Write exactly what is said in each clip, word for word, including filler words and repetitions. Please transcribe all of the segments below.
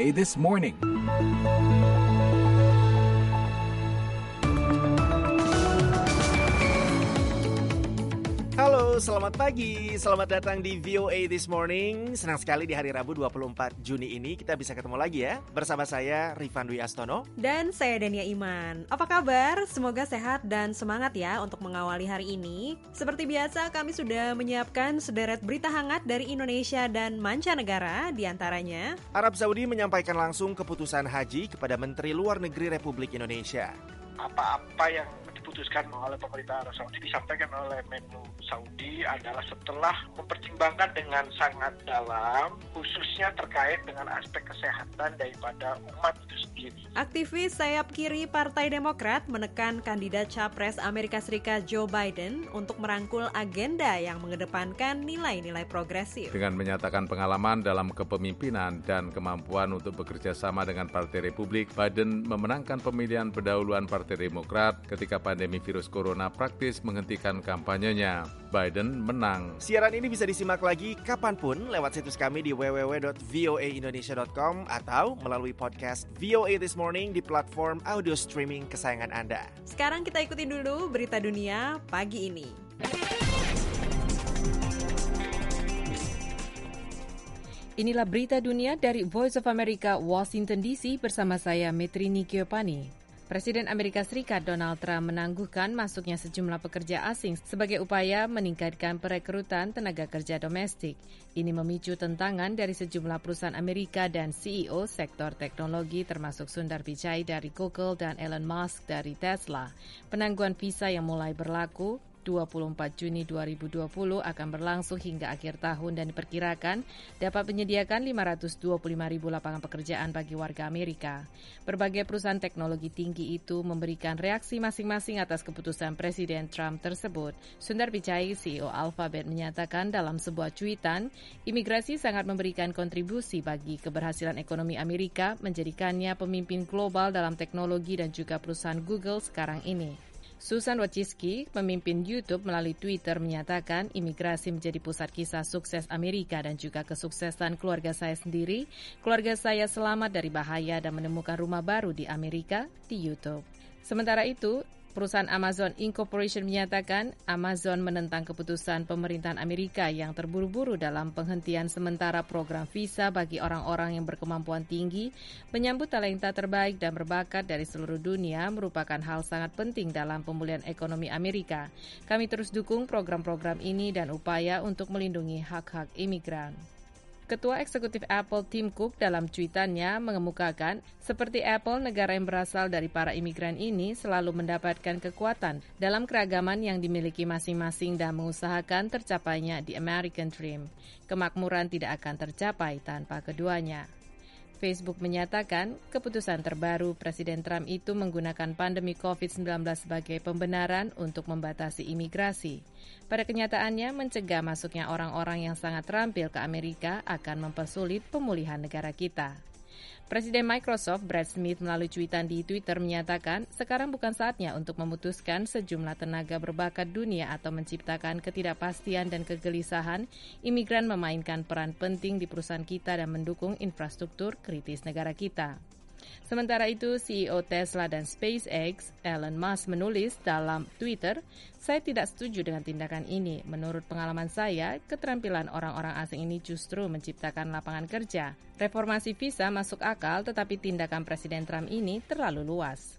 A This Morning. Halo, selamat pagi. Selamat datang di V O A This Morning. Senang sekali di hari Rabu dua puluh empat Juni ini kita bisa ketemu lagi ya. Bersama saya Rifan Dwi Astono. Dan saya Dania Iman. Apa kabar? Semoga sehat dan semangat ya untuk mengawali hari ini. Seperti biasa kami sudah menyiapkan sederet berita hangat dari Indonesia dan mancanegara. Di antaranya, Arab Saudi menyampaikan langsung keputusan haji kepada Menteri Luar Negeri Republik Indonesia. Apa-apa yang diputuskan oleh pemerintah Arab Saudi disampaikan oleh Menlu Saudi adalah setelah mempertimbangkan dengan sangat dalam, khususnya terkait dengan aspek kesehatan daripada umat itu sendiri. Aktivis sayap kiri Partai Demokrat menekan kandidat Capres Amerika Serikat Joe Biden untuk merangkul agenda yang mengedepankan nilai-nilai progresif. Dengan menyatakan pengalaman dalam kepemimpinan dan kemampuan untuk bekerja sama dengan Partai Republik, Biden memenangkan pemilihan pendahuluan Partai Demokrat ketika pandemi virus corona praktis menghentikan kampanyenya. Biden menang. Siaran ini bisa disimak lagi kapanpun lewat situs kami di w w w dot v o a indonesia dot com atau melalui podcast V O A This Morning di platform audio streaming kesayangan Anda. Sekarang kita ikuti dulu berita dunia pagi ini. Inilah berita dunia dari Voice of America, Washington D C bersama saya Metrini Kiopani. Presiden Amerika Serikat Donald Trump menangguhkan masuknya sejumlah pekerja asing sebagai upaya meningkatkan perekrutan tenaga kerja domestik. Ini memicu tentangan dari sejumlah perusahaan Amerika dan C E O sektor teknologi termasuk Sundar Pichai dari Google dan Elon Musk dari Tesla. Penangguhan visa yang mulai berlaku dua puluh empat Juni dua ribu dua puluh akan berlangsung hingga akhir tahun dan diperkirakan dapat menyediakan lima ratus dua puluh lima ribu lapangan pekerjaan bagi warga Amerika. Berbagai perusahaan teknologi tinggi itu memberikan reaksi masing-masing atas keputusan Presiden Trump tersebut. Sundar Pichai, C E O Alphabet, menyatakan dalam sebuah cuitan, imigrasi sangat memberikan kontribusi bagi keberhasilan ekonomi Amerika, menjadikannya pemimpin global dalam teknologi dan juga perusahaan Google sekarang ini. Susan Wojcicki, pemimpin YouTube, melalui Twitter menyatakan imigrasi menjadi pusat kisah sukses Amerika dan juga kesuksesan keluarga saya sendiri. Keluarga saya selamat dari bahaya dan menemukan rumah baru di Amerika di YouTube. Sementara itu, perusahaan Amazon Incorporation menyatakan Amazon menentang keputusan pemerintahan Amerika yang terburu-buru dalam penghentian sementara program visa bagi orang-orang yang berkemampuan tinggi. Menyambut talenta terbaik dan berbakat dari seluruh dunia merupakan hal sangat penting dalam pemulihan ekonomi Amerika. Kami terus dukung program-program ini dan upaya untuk melindungi hak-hak imigran. Ketua Eksekutif Apple Tim Cook dalam cuitannya mengemukakan, seperti Apple, negara yang berasal dari para imigran ini selalu mendapatkan kekuatan dalam keragaman yang dimiliki masing-masing dan mengusahakan tercapainya the American Dream. Kemakmuran tidak akan tercapai tanpa keduanya. Facebook menyatakan keputusan terbaru Presiden Trump itu menggunakan pandemi covid sembilan belas sebagai pembenaran untuk membatasi imigrasi. Pada kenyataannya, mencegah masuknya orang-orang yang sangat terampil ke Amerika akan mempersulit pemulihan negara kita. Presiden Microsoft Brad Smith melalui cuitan di Twitter menyatakan sekarang bukan saatnya untuk memutuskan sejumlah tenaga berbakat dunia atau menciptakan ketidakpastian dan kegelisahan. Imigran memainkan peran penting di perusahaan kita dan mendukung infrastruktur kritis negara kita. Sementara itu, C E O Tesla dan SpaceX, Elon Musk, menulis dalam Twitter, saya tidak setuju dengan tindakan ini. Menurut pengalaman saya, keterampilan orang-orang asing ini justru menciptakan lapangan kerja. Reformasi visa masuk akal, tetapi tindakan Presiden Trump ini terlalu luas.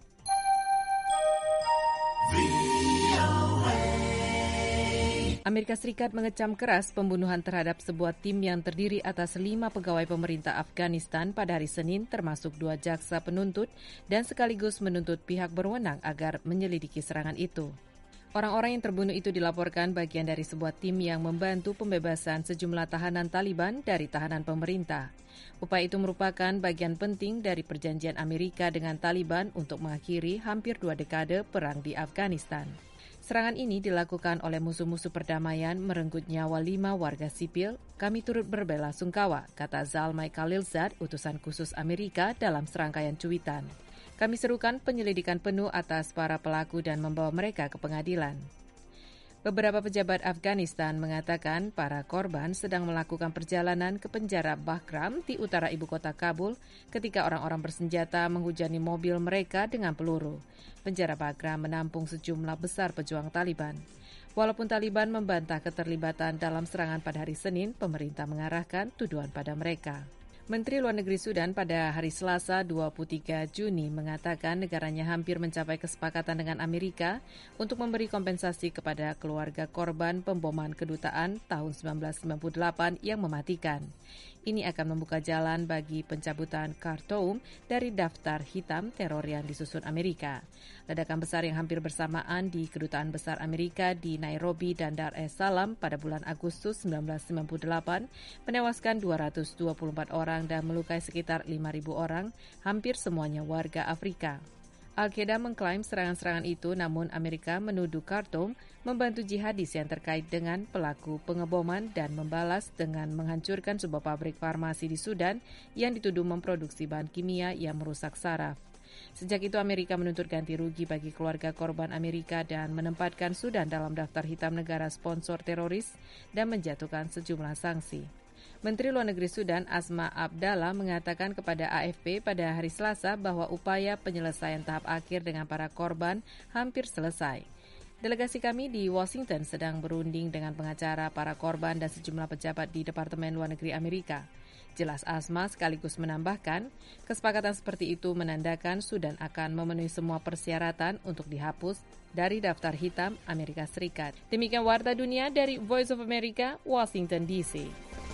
Amerika Serikat mengecam keras pembunuhan terhadap sebuah tim yang terdiri atas lima pegawai pemerintah Afghanistan pada hari Senin, termasuk dua jaksa penuntut, dan sekaligus menuntut pihak berwenang agar menyelidiki serangan itu. Orang-orang yang terbunuh itu dilaporkan bagian dari sebuah tim yang membantu pembebasan sejumlah tahanan Taliban dari tahanan pemerintah. Upaya itu merupakan bagian penting dari perjanjian Amerika dengan Taliban untuk mengakhiri hampir dua dekade perang di Afghanistan. Serangan ini dilakukan oleh musuh-musuh perdamaian merenggut nyawa lima warga sipil. Kami turut berbela sungkawa, kata Zalmay Khalilzad, utusan khusus Amerika dalam serangkaian cuitan. Kami serukan penyelidikan penuh atas para pelaku dan membawa mereka ke pengadilan. Beberapa pejabat Afghanistan mengatakan para korban sedang melakukan perjalanan ke penjara Bagram di utara ibu kota Kabul ketika orang-orang bersenjata menghujani mobil mereka dengan peluru. Penjara Bagram menampung sejumlah besar pejuang Taliban. Walaupun Taliban membantah keterlibatan dalam serangan pada hari Senin, pemerintah mengarahkan tuduhan pada mereka. Menteri Luar Negeri Sudan pada hari Selasa dua puluh tiga Juni mengatakan negaranya hampir mencapai kesepakatan dengan Amerika untuk memberi kompensasi kepada keluarga korban pemboman kedutaan tahun seribu sembilan ratus sembilan puluh delapan yang mematikan. Ini akan membuka jalan bagi pencabutan Khartoum dari daftar hitam teror yang disusun Amerika. Ledakan besar yang hampir bersamaan di Kedutaan Besar Amerika di Nairobi dan Dar es Salaam pada bulan Agustus seribu sembilan ratus sembilan puluh delapan menewaskan dua ratus dua puluh empat orang dan melukai sekitar lima ribu orang, hampir semuanya warga Afrika. Al-Qaeda mengklaim serangan-serangan itu, namun Amerika menuduh Khartoum membantu jihadis yang terkait dengan pelaku pengeboman dan membalas dengan menghancurkan sebuah pabrik farmasi di Sudan yang dituduh memproduksi bahan kimia yang merusak saraf. Sejak itu Amerika menuntut ganti rugi bagi keluarga korban Amerika dan menempatkan Sudan dalam daftar hitam negara sponsor teroris dan menjatuhkan sejumlah sanksi. Menteri Luar Negeri Sudan Asma Abdallah mengatakan kepada A F P pada hari Selasa bahwa upaya penyelesaian tahap akhir dengan para korban hampir selesai. Delegasi kami di Washington sedang berunding dengan pengacara para korban dan sejumlah pejabat di Departemen Luar Negeri Amerika. Jelas Asma sekaligus menambahkan, kesepakatan seperti itu menandakan Sudan akan memenuhi semua persyaratan untuk dihapus dari daftar hitam Amerika Serikat. Demikian Warta Dunia dari Voice of America, Washington D C.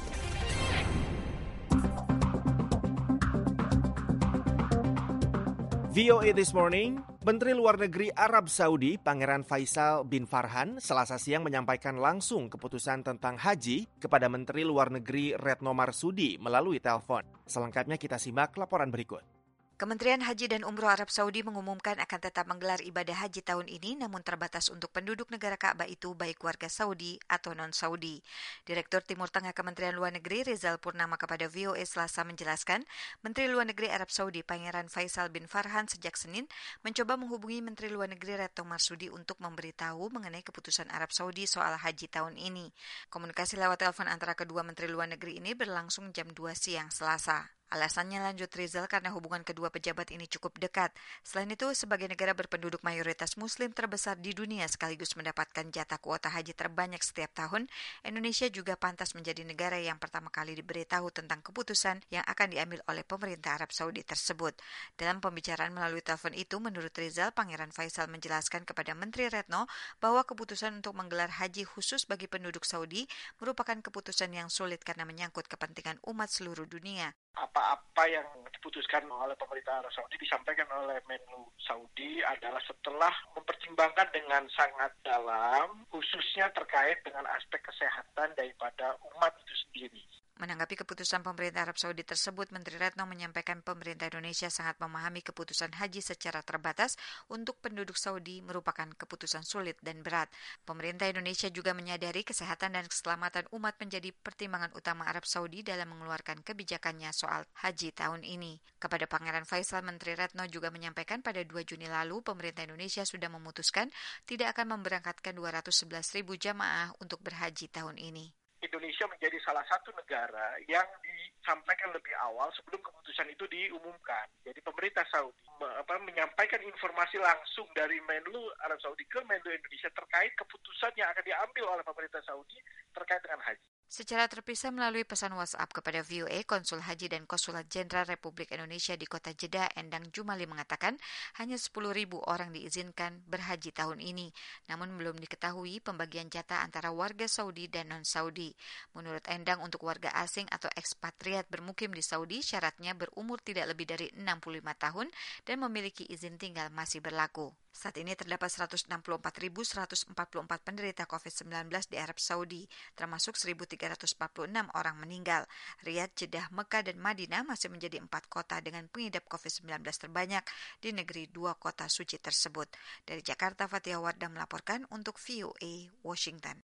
V O A This Morning, Menteri Luar Negeri Arab Saudi Pangeran Faisal bin Farhan Selasa siang menyampaikan langsung keputusan tentang haji kepada Menteri Luar Negeri Retno Marsudi melalui telepon. Selengkapnya kita simak laporan berikut. Kementerian Haji dan Umroh Arab Saudi mengumumkan akan tetap menggelar ibadah haji tahun ini namun terbatas untuk penduduk negara Ka'bah itu baik warga Saudi atau non-Saudi. Direktur Timur Tengah Kementerian Luar Negeri Rizal Purnama kepada V O A Selasa menjelaskan, Menteri Luar Negeri Arab Saudi Pangeran Faisal bin Farhan sejak Senin mencoba menghubungi Menteri Luar Negeri Retno Marsudi untuk memberitahu mengenai keputusan Arab Saudi soal haji tahun ini. Komunikasi lewat telepon antara kedua Menteri Luar Negeri ini berlangsung jam dua siang Selasa. Alasannya, lanjut Rizal, karena hubungan kedua pejabat ini cukup dekat. Selain itu, sebagai negara berpenduduk mayoritas muslim terbesar di dunia sekaligus mendapatkan jatah kuota haji terbanyak setiap tahun, Indonesia juga pantas menjadi negara yang pertama kali diberitahu tentang keputusan yang akan diambil oleh pemerintah Arab Saudi tersebut. Dalam pembicaraan melalui telepon itu, menurut Rizal, Pangeran Faisal menjelaskan kepada Menteri Retno bahwa keputusan untuk menggelar haji khusus bagi penduduk Saudi merupakan keputusan yang sulit karena menyangkut kepentingan umat seluruh dunia. Apa-apa yang diputuskan oleh pemerintah Arab Saudi disampaikan oleh Menlu Saudi adalah setelah mempertimbangkan dengan sangat dalam, khususnya terkait dengan aspek kesehatan daripada umat itu sendiri. Menanggapi keputusan pemerintah Arab Saudi tersebut, Menteri Retno menyampaikan pemerintah Indonesia sangat memahami keputusan haji secara terbatas untuk penduduk Saudi merupakan keputusan sulit dan berat. Pemerintah Indonesia juga menyadari kesehatan dan keselamatan umat menjadi pertimbangan utama Arab Saudi dalam mengeluarkan kebijakannya soal haji tahun ini. Kepada Pangeran Faisal, Menteri Retno juga menyampaikan pada dua Juni lalu, pemerintah Indonesia sudah memutuskan tidak akan memberangkatkan dua ratus sebelas ribu jamaah untuk berhaji tahun ini. Indonesia menjadi salah satu negara yang disampaikan lebih awal sebelum keputusan itu diumumkan. Jadi pemerintah Saudi apa, menyampaikan informasi langsung dari Menlu Arab Saudi ke Menlu Indonesia terkait keputusan yang akan diambil oleh pemerintah Saudi terkait dengan haji. Secara terpisah melalui pesan WhatsApp kepada V O A, Konsul Haji dan Konsulat Jenderal Republik Indonesia di Kota Jeddah, Endang Jumali mengatakan hanya sepuluh ribu orang diizinkan berhaji tahun ini. Namun belum diketahui pembagian jatah antara warga Saudi dan non-Saudi. Menurut Endang, untuk warga asing atau ekspatriat bermukim di Saudi, syaratnya berumur tidak lebih dari enam puluh lima tahun dan memiliki izin tinggal masih berlaku. Saat ini terdapat seratus enam puluh empat ribu seratus empat puluh empat penderita covid sembilan belas di Arab Saudi, termasuk seribu tiga ratus empat puluh enam orang meninggal. Riyadh, Jeddah, Mekah, dan Madinah masih menjadi empat kota dengan pengidap covid sembilan belas terbanyak di negeri dua kota suci tersebut. Dari Jakarta, Fatia Wardah melaporkan untuk V O A Washington.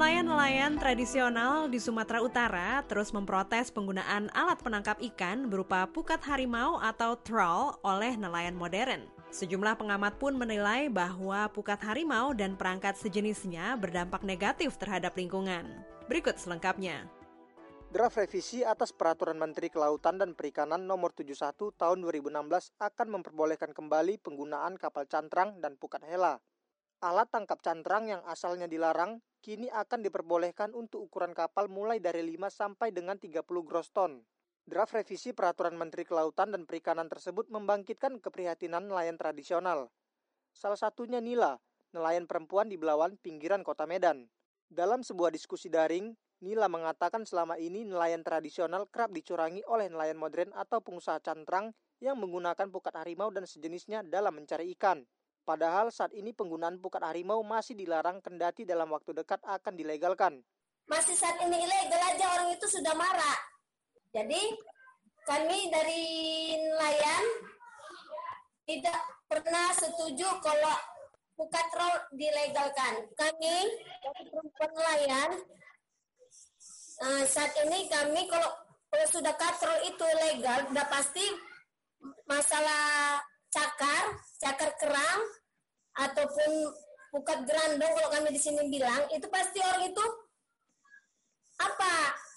Nelayan-nelayan tradisional di Sumatera Utara terus memprotes penggunaan alat penangkap ikan berupa pukat harimau atau trawl oleh nelayan modern. Sejumlah pengamat pun menilai bahwa pukat harimau dan perangkat sejenisnya berdampak negatif terhadap lingkungan. Berikut selengkapnya. Draft revisi atas Peraturan Menteri Kelautan dan Perikanan Nomor tujuh puluh satu Tahun dua ribu enam belas akan memperbolehkan kembali penggunaan kapal cantrang dan pukat hela. Alat tangkap cantrang yang asalnya dilarang kini akan diperbolehkan untuk ukuran kapal mulai dari lima sampai dengan tiga puluh gross ton. Draft revisi Peraturan Menteri Kelautan dan Perikanan tersebut membangkitkan keprihatinan nelayan tradisional. Salah satunya Nila, nelayan perempuan di Belawan, pinggiran kota Medan. Dalam sebuah diskusi daring, Nila mengatakan selama ini nelayan tradisional kerap dicurangi oleh nelayan modern atau pengusaha cantrang yang menggunakan pukat harimau dan sejenisnya dalam mencari ikan. Padahal saat ini penggunaan pukat harimau masih dilarang kendati dalam waktu dekat akan dilegalkan. Masih saat ini ilegal aja, orang itu sudah marah. Jadi kami dari nelayan tidak pernah setuju kalau pukat trawl dilegalkan. Kami dari perempuan nelayan saat ini kami kalau, kalau sudah katrol itu legal, udah pasti masalah cakar, cakar kerang, ataupun pukat gerandong kalau kami di sini bilang, itu pasti orang itu apa?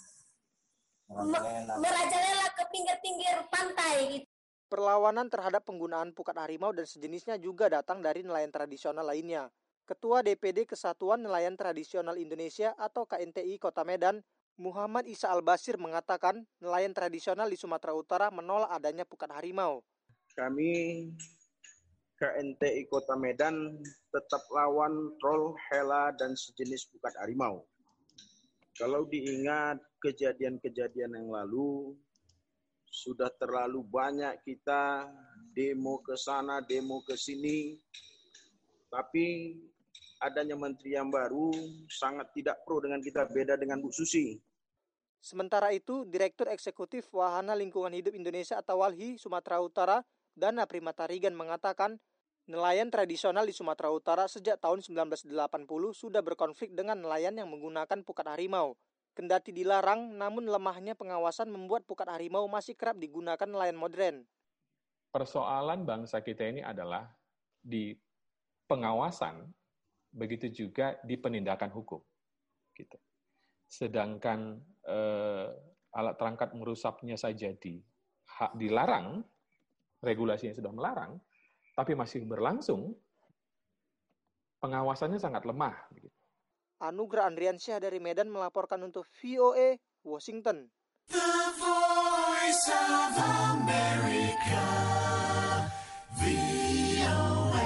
Merajalela ke pinggir-pinggir pantai. Gitu. Perlawanan terhadap penggunaan pukat harimau dan sejenisnya juga datang dari nelayan tradisional lainnya. Ketua D P D Kesatuan Nelayan Tradisional Indonesia atau K N T I Kota Medan, Muhammad Isa Al-Basir mengatakan nelayan tradisional di Sumatera Utara menolak adanya pukat harimau. Kami K N T I Kota Medan tetap lawan trawl, hela, dan sejenis pukat harimau. Kalau diingat kejadian-kejadian yang lalu, sudah terlalu banyak kita demo ke sana, demo ke sini, tapi adanya menteri yang baru sangat tidak pro dengan kita, beda dengan Bu Susi. Sementara itu, Direktur Eksekutif Wahana Lingkungan Hidup Indonesia atau WALHI Sumatera Utara, Dana Primatarigan mengatakan, nelayan tradisional di Sumatera Utara sejak tahun sembilan belas delapan puluh sudah berkonflik dengan nelayan yang menggunakan pukat harimau. Kendati dilarang, namun lemahnya pengawasan membuat pukat harimau masih kerap digunakan nelayan modern. Persoalan bangsa kita ini adalah di pengawasan, begitu juga di penindakan hukum. Gitu. Sedangkan eh, alat perangkat merusaknya saja di, hak dilarang, regulasinya sudah melarang, tapi masih berlangsung, pengawasannya sangat lemah. Anugrah Andriansyah dari Medan melaporkan untuk V O A Washington. The Voice of America, V O A.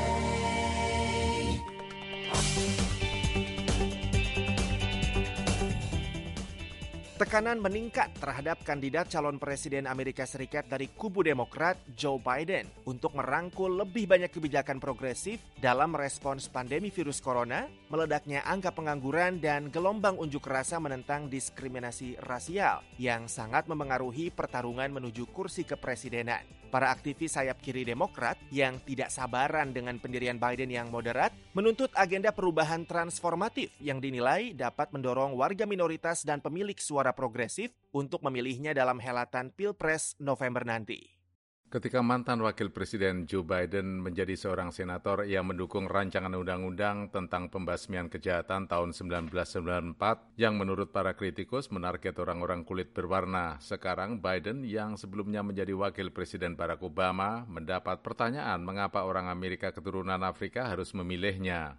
Tekanan meningkat terhadap kandidat calon presiden Amerika Serikat dari kubu Demokrat, Joe Biden, untuk merangkul lebih banyak kebijakan progresif dalam respons pandemi virus corona, meledaknya angka pengangguran, dan gelombang unjuk rasa menentang diskriminasi rasial yang sangat memengaruhi pertarungan menuju kursi kepresidenan. Para aktivis sayap kiri Demokrat yang tidak sabaran dengan pendirian Biden yang moderat menuntut agenda perubahan transformatif yang dinilai dapat mendorong warga minoritas dan pemilik suara progresif untuk memilihnya dalam helatan Pilpres November nanti. Ketika mantan Wakil Presiden Joe Biden menjadi seorang senator yang mendukung rancangan undang-undang tentang pembasmian kejahatan tahun sembilan belas sembilan puluh empat yang menurut para kritikus menarget orang-orang kulit berwarna, sekarang Biden yang sebelumnya menjadi Wakil Presiden Barack Obama mendapat pertanyaan mengapa orang Amerika keturunan Afrika harus memilihnya.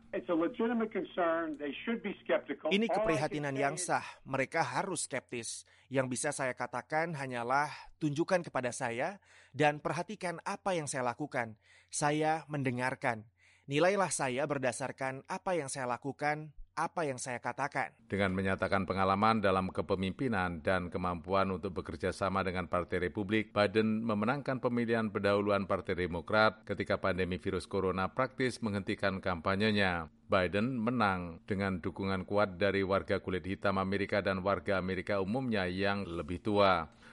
Ini keprihatinan yang sah, mereka harus skeptis. Yang bisa saya katakan hanyalah tunjukkan kepada saya dan perhatikan apa yang saya lakukan. Saya mendengarkan. Nilailah saya berdasarkan apa yang saya lakukan, apa yang saya katakan. Dengan menyatakan pengalaman dalam kepemimpinan dan kemampuan untuk bekerja sama dengan Partai Republik, Biden memenangkan pemilihan pendahuluan Partai Demokrat ketika pandemi virus corona praktis menghentikan kampanyenya. Biden menang dengan dukungan kuat dari warga kulit hitam Amerika dan warga Amerika umumnya yang lebih tua.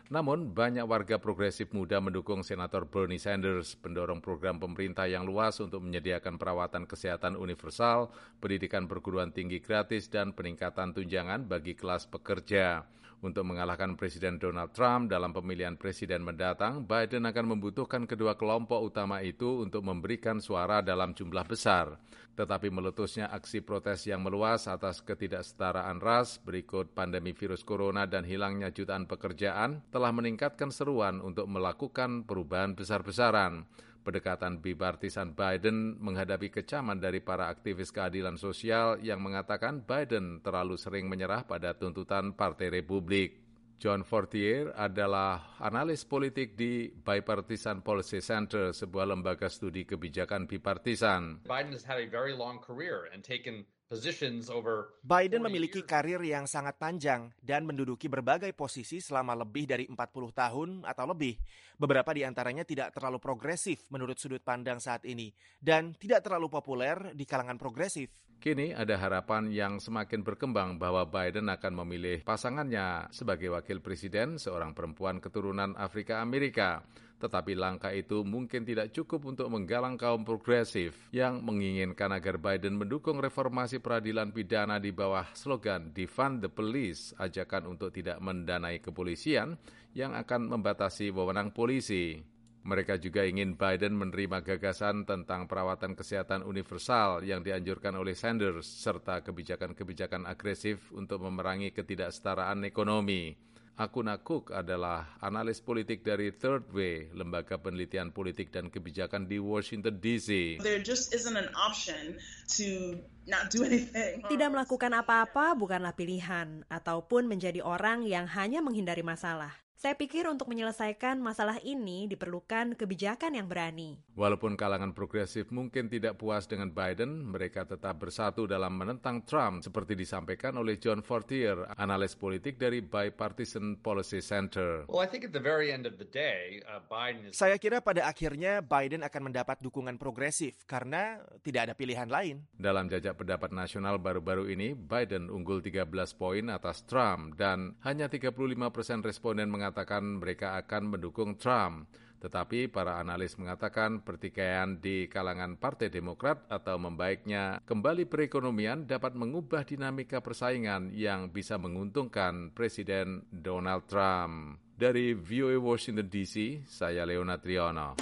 Namun, banyak warga progresif muda mendukung Senator Bernie Sanders, pendorong program pemerintah yang luas untuk menyediakan perawatan kesehatan universal, pendidikan perguruan tinggi gratis, dan peningkatan tunjangan bagi kelas pekerja. Untuk mengalahkan Presiden Donald Trump dalam pemilihan presiden mendatang, Biden akan membutuhkan kedua kelompok utama itu untuk memberikan suara dalam jumlah besar. Tetapi meletusnya aksi protes yang meluas atas ketidaksetaraan ras berikut pandemi virus corona dan hilangnya jutaan pekerjaan telah meningkatkan seruan untuk melakukan perubahan besar-besaran. Pendekatan bipartisan Biden menghadapi kecaman dari para aktivis keadilan sosial yang mengatakan Biden terlalu sering menyerah pada tuntutan Partai Republik. John Fortier adalah analis politik di Bipartisan Policy Center, sebuah lembaga studi kebijakan bipartisan. Biden has had a very long career and taken positions over Biden memiliki karir yang sangat panjang dan menduduki berbagai posisi selama lebih dari empat puluh tahun atau lebih. Beberapa di antaranya tidak terlalu progresif menurut sudut pandang saat ini dan tidak terlalu populer di kalangan progresif. Kini ada harapan yang semakin berkembang bahwa Biden akan memilih pasangannya sebagai wakil presiden, seorang perempuan keturunan Afrika Amerika. Tetapi langkah itu mungkin tidak cukup untuk menggalang kaum progresif yang menginginkan agar Biden mendukung reformasi peradilan pidana di bawah slogan Defund the Police, ajakan untuk tidak mendanai kepolisian yang akan membatasi wewenang polisi. Mereka juga ingin Biden menerima gagasan tentang perawatan kesehatan universal yang dianjurkan oleh Sanders, serta kebijakan-kebijakan agresif untuk memerangi ketidaksetaraan ekonomi. Akuna Cook adalah analis politik dari Third Way, lembaga penelitian politik dan kebijakan di Washington D C. There just isn't an option to not do anything. Tidak melakukan apa-apa bukanlah pilihan, ataupun menjadi orang yang hanya menghindari masalah. Saya pikir untuk menyelesaikan masalah ini diperlukan kebijakan yang berani. Walaupun kalangan progresif mungkin tidak puas dengan Biden, mereka tetap bersatu dalam menentang Trump, seperti disampaikan oleh John Fortier, analis politik dari Bipartisan Policy Center. Well, I think at the very end of the day, uh, Biden is... Saya kira pada akhirnya Biden akan mendapat dukungan progresif karena tidak ada pilihan lain. Dalam jajak pendapat nasional baru-baru ini, Biden unggul tiga belas poin atas Trump dan hanya tiga puluh lima persen responden mengatakan mengatakan mereka akan mendukung Trump. Tetapi para analis mengatakan pertikaian di kalangan Partai Demokrat atau membaiknya kembali perekonomian dapat mengubah dinamika persaingan yang bisa menguntungkan Presiden Donald Trump. Dari V O A Washington D C, saya Leonard Triono.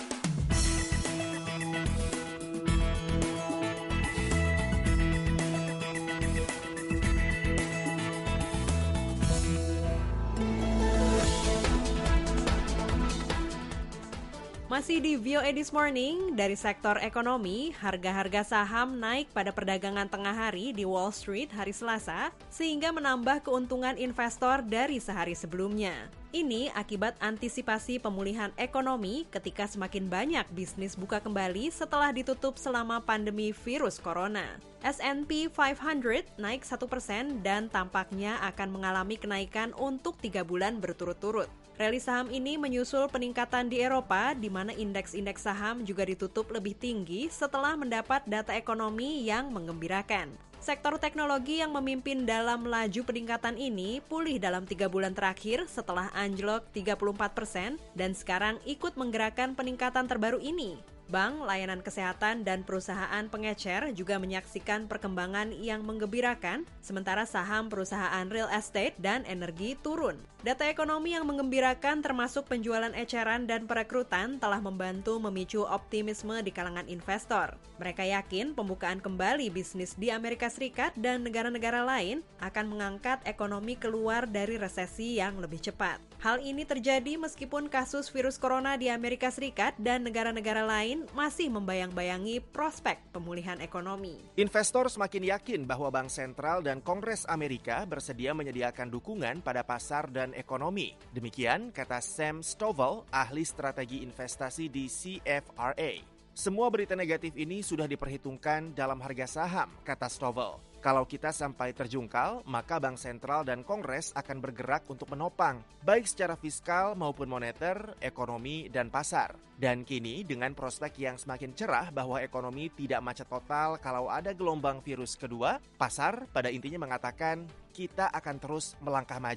Masih di V O A This Morning, dari sektor ekonomi, harga-harga saham naik pada perdagangan tengah hari di Wall Street hari Selasa, sehingga menambah keuntungan investor dari sehari sebelumnya. Ini akibat antisipasi pemulihan ekonomi ketika semakin banyak bisnis buka kembali setelah ditutup selama pandemi virus corona. S and P lima ratus naik satu persen dan tampaknya akan mengalami kenaikan untuk tiga bulan berturut-turut. Rally saham ini menyusul peningkatan di Eropa, di mana indeks-indeks saham juga ditutup lebih tinggi setelah mendapat data ekonomi yang menggembirakan. Sektor teknologi yang memimpin dalam laju peningkatan ini pulih dalam tiga bulan terakhir setelah anjlok tiga puluh empat persen dan sekarang ikut menggerakkan peningkatan terbaru ini. Bank, layanan kesehatan, dan perusahaan pengecer juga menyaksikan perkembangan yang menggembirakan, sementara saham perusahaan real estate dan energi turun. Data ekonomi yang menggembirakan termasuk penjualan eceran dan perekrutan telah membantu memicu optimisme di kalangan investor. Mereka yakin pembukaan kembali bisnis di Amerika Serikat dan negara-negara lain akan mengangkat ekonomi keluar dari resesi yang lebih cepat. Hal ini terjadi meskipun kasus virus corona di Amerika Serikat dan negara-negara lain masih membayang-bayangi prospek pemulihan ekonomi. Investor semakin yakin bahwa Bank Sentral dan Kongres Amerika bersedia menyediakan dukungan pada pasar dan ekonomi. Demikian kata Sam Stovall, ahli strategi investasi di C F R A. Semua berita negatif ini sudah diperhitungkan dalam harga saham, kata Stovall. Kalau kita sampai terjungkal, maka Bank Sentral dan Kongres akan bergerak untuk menopang, baik secara fiskal maupun moneter, ekonomi, dan pasar. Dan kini dengan prospek yang semakin cerah bahwa ekonomi tidak macet total kalau ada gelombang virus kedua, pasar pada intinya mengatakan kita akan terus melangkah maju.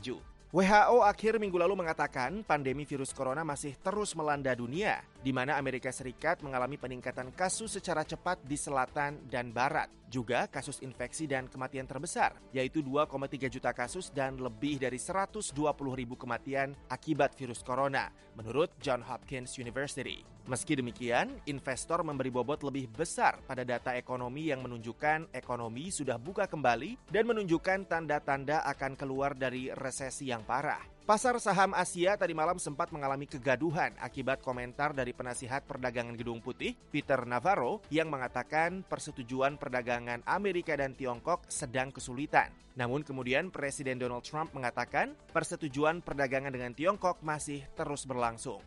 W H O akhir minggu lalu mengatakan pandemi virus corona masih terus melanda dunia, di mana Amerika Serikat mengalami peningkatan kasus secara cepat di selatan dan barat. Juga kasus infeksi dan kematian terbesar, yaitu dua koma tiga juta kasus dan lebih dari seratus dua puluh ribu kematian akibat virus corona, menurut Johns Hopkins University. Meski demikian, investor memberi bobot lebih besar pada data ekonomi yang menunjukkan ekonomi sudah buka kembali dan menunjukkan tanda-tanda akan keluar dari resesi yang parah. Pasar saham Asia tadi malam sempat mengalami kegaduhan akibat komentar dari penasihat perdagangan Gedung Putih, Peter Navarro, yang mengatakan persetujuan perdagangan Amerika dan Tiongkok sedang kesulitan. Namun kemudian Presiden Donald Trump mengatakan persetujuan perdagangan dengan Tiongkok masih terus berlangsung.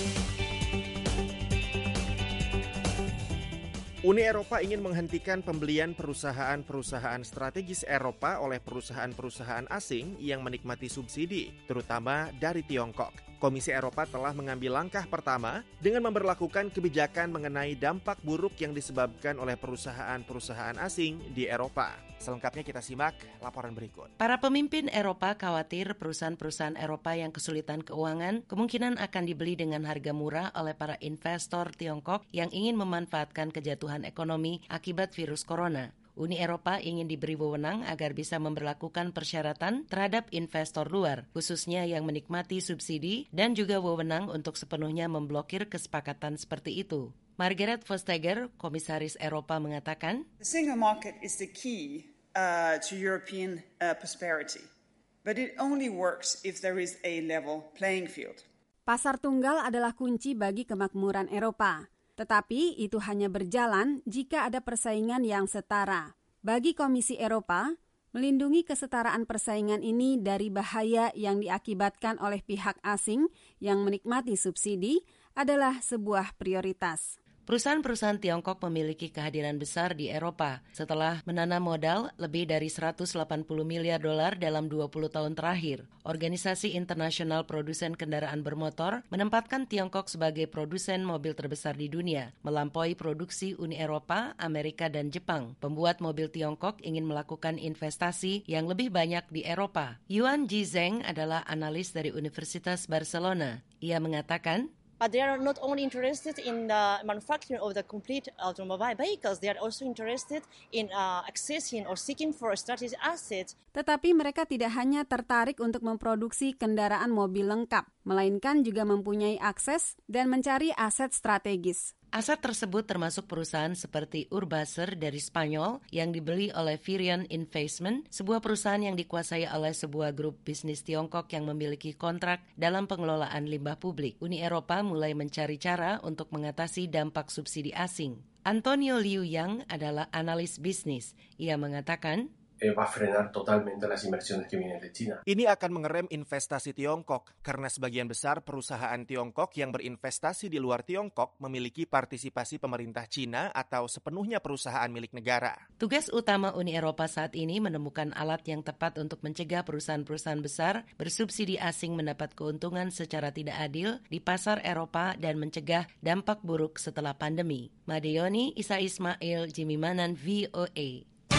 Uni Eropa ingin menghentikan pembelian perusahaan-perusahaan strategis Eropa oleh perusahaan-perusahaan asing yang menikmati subsidi, terutama dari Tiongkok. Komisi Eropa telah mengambil langkah pertama dengan memberlakukan kebijakan mengenai dampak buruk yang disebabkan oleh perusahaan-perusahaan asing di Eropa. Selengkapnya kita simak laporan berikut. Para pemimpin Eropa khawatir perusahaan-perusahaan Eropa yang kesulitan keuangan kemungkinan akan dibeli dengan harga murah oleh para investor Tiongkok yang ingin memanfaatkan kejatuhan ekonomi akibat virus corona. Uni Eropa ingin diberi wewenang agar bisa memberlakukan persyaratan terhadap investor luar, khususnya yang menikmati subsidi dan juga wewenang untuk sepenuhnya memblokir kesepakatan seperti itu. Margaret Vestager, Komisaris Eropa, mengatakan, The single market is the key uh, to European uh, prosperity, but it only works if there is a level playing field. Pasar tunggal adalah kunci bagi kemakmuran Eropa. Tetapi itu hanya berjalan jika ada persaingan yang setara. Bagi Komisi Eropa, melindungi kesetaraan persaingan ini dari bahaya yang diakibatkan oleh pihak asing yang menikmati subsidi adalah sebuah prioritas. Perusahaan-perusahaan Tiongkok memiliki kehadiran besar di Eropa setelah menanam modal lebih dari seratus delapan puluh miliar dolar dalam dua puluh tahun terakhir. Organisasi Internasional Produsen Kendaraan Bermotor menempatkan Tiongkok sebagai produsen mobil terbesar di dunia, melampaui produksi Uni Eropa, Amerika, dan Jepang. Pembuat mobil Tiongkok ingin melakukan investasi yang lebih banyak di Eropa. Yuan Jizeng adalah analis dari Universitas Barcelona. Ia mengatakan, But they are not only interested in the manufacturing of the complete automobile vehicles, they are also interested in uh, accessing or seeking for strategic assets. Tetapi mereka tidak hanya tertarik untuk memproduksi kendaraan mobil lengkap, melainkan juga mempunyai akses dan mencari aset strategis. Aset tersebut termasuk perusahaan seperti Urbaser dari Spanyol yang dibeli oleh Virion Investment, sebuah perusahaan yang dikuasai oleh sebuah grup bisnis Tiongkok yang memiliki kontrak dalam pengelolaan limbah publik. Uni Eropa mulai mencari cara untuk mengatasi dampak subsidi asing. Antonio Liu Yang adalah analis bisnis. Ia mengatakan, va a frenar totalmente las inversiones que vienen de China. Ini akan mengerem investasi Tiongkok karena sebagian besar perusahaan Tiongkok yang berinvestasi di luar Tiongkok memiliki partisipasi pemerintah China atau sepenuhnya perusahaan milik negara. Tugas utama Uni Eropa saat ini menemukan alat yang tepat untuk mencegah perusahaan-perusahaan besar bersubsidi asing mendapat keuntungan secara tidak adil di pasar Eropa dan mencegah dampak buruk setelah pandemi. Madeoni, Isa Ismail, Jimmy Manan, V O A.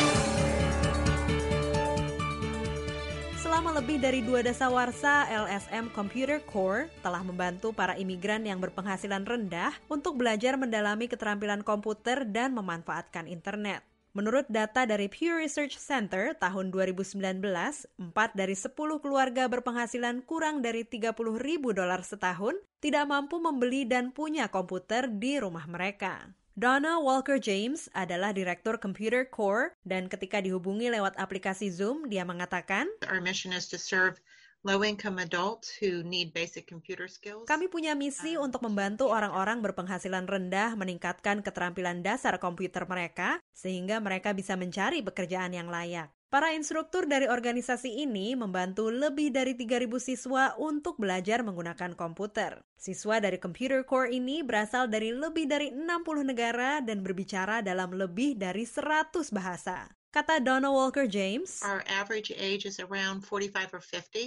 Selama lebih dari dua dasawarsa, L S M Computer Core telah membantu para imigran yang berpenghasilan rendah untuk belajar mendalami keterampilan komputer dan memanfaatkan internet. Menurut data dari Pew Research Center tahun dua ribu sembilan belas, empat dari sepuluh keluarga berpenghasilan kurang dari tiga puluh ribu dolar setahun tidak mampu membeli dan punya komputer di rumah mereka. Donna Walker-James adalah Direktur Computer Core dan ketika dihubungi lewat aplikasi Zoom, dia mengatakan, Our mission is to serve low-income adults who need basic computer skills. Kami punya misi untuk membantu orang-orang berpenghasilan rendah meningkatkan keterampilan dasar komputer mereka sehingga mereka bisa mencari pekerjaan yang layak. Para instruktur dari organisasi ini membantu lebih dari tiga ribu siswa untuk belajar menggunakan komputer. Siswa dari Computer Core ini berasal dari lebih dari enam puluh negara dan berbicara dalam lebih dari seratus bahasa. Kata Donna Walker-James, Our average age is around forty-five or fifty.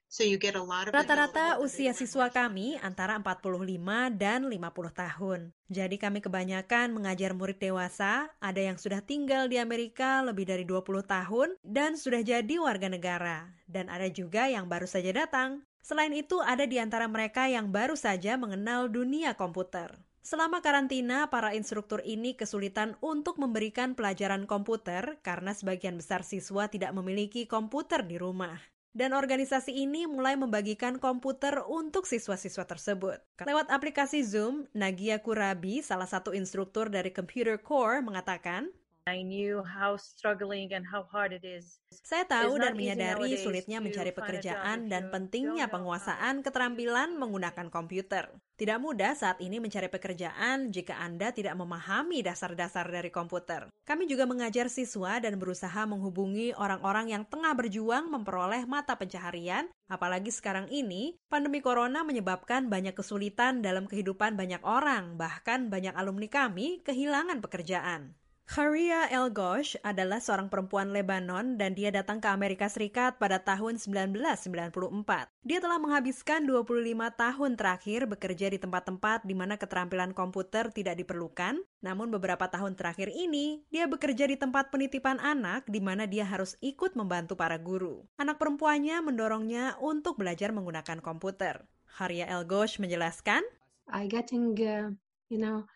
So you get a lot of Rata-rata usia siswa kami antara empat puluh lima dan lima puluh tahun. Jadi kami kebanyakan mengajar murid dewasa, ada yang sudah tinggal di Amerika lebih dari dua puluh tahun dan sudah jadi warga negara. Dan ada juga yang baru saja datang. Selain itu, ada di antara mereka yang baru saja mengenal dunia komputer. Selama karantina, para instruktur ini kesulitan untuk memberikan pelajaran komputer karena sebagian besar siswa tidak memiliki komputer di rumah. Dan organisasi ini mulai membagikan komputer untuk siswa-siswa tersebut. Lewat aplikasi Zoom, Nagia Kurabi, salah satu instruktur dari Computer Core, mengatakan, I knew how struggling and how hard it is. Saya tahu dan menyadari sulitnya mencari pekerjaan dan pentingnya penguasaan keterampilan menggunakan komputer. Tidak mudah saat ini mencari pekerjaan jika Anda tidak memahami dasar-dasar dari komputer. Kami juga mengajar siswa dan berusaha menghubungi orang-orang yang tengah berjuang memperoleh mata pencaharian, apalagi sekarang ini, pandemi corona menyebabkan banyak kesulitan dalam kehidupan banyak orang, bahkan banyak alumni kami kehilangan pekerjaan. Haria El-Ghosh adalah seorang perempuan Lebanon dan dia datang ke Amerika Serikat pada tahun sembilan belas sembilan puluh empat. Dia telah menghabiskan dua puluh lima tahun terakhir bekerja di tempat-tempat di mana keterampilan komputer tidak diperlukan. Namun beberapa tahun terakhir ini, dia bekerja di tempat penitipan anak di mana dia harus ikut membantu para guru. Anak perempuannya mendorongnya untuk belajar menggunakan komputer. Haria El-Ghosh menjelaskan, I getting, uh, you know,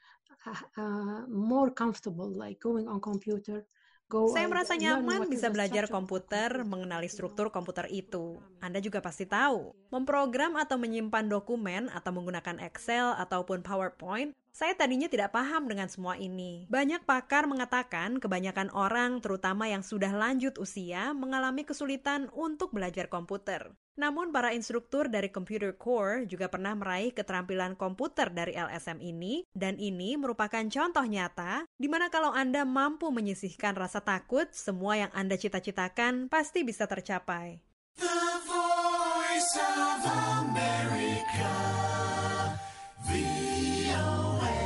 Uh, more comfortable like going on computer. Go, Saya uh, merasa learn nyaman what is bisa the belajar structure. komputer, mengenali struktur komputer itu. Anda juga pasti tahu, memprogram atau menyimpan dokumen atau menggunakan Excel ataupun PowerPoint, saya tadinya tidak paham dengan semua ini. Banyak pakar mengatakan kebanyakan orang, terutama yang sudah lanjut usia, mengalami kesulitan untuk belajar komputer. Namun para instruktur dari Computer Core juga pernah meraih keterampilan komputer dari L S M ini, dan ini merupakan contoh nyata di mana kalau Anda mampu menyisihkan rasa takut, semua yang Anda cita-citakan pasti bisa tercapai. The Voice of America, V O A.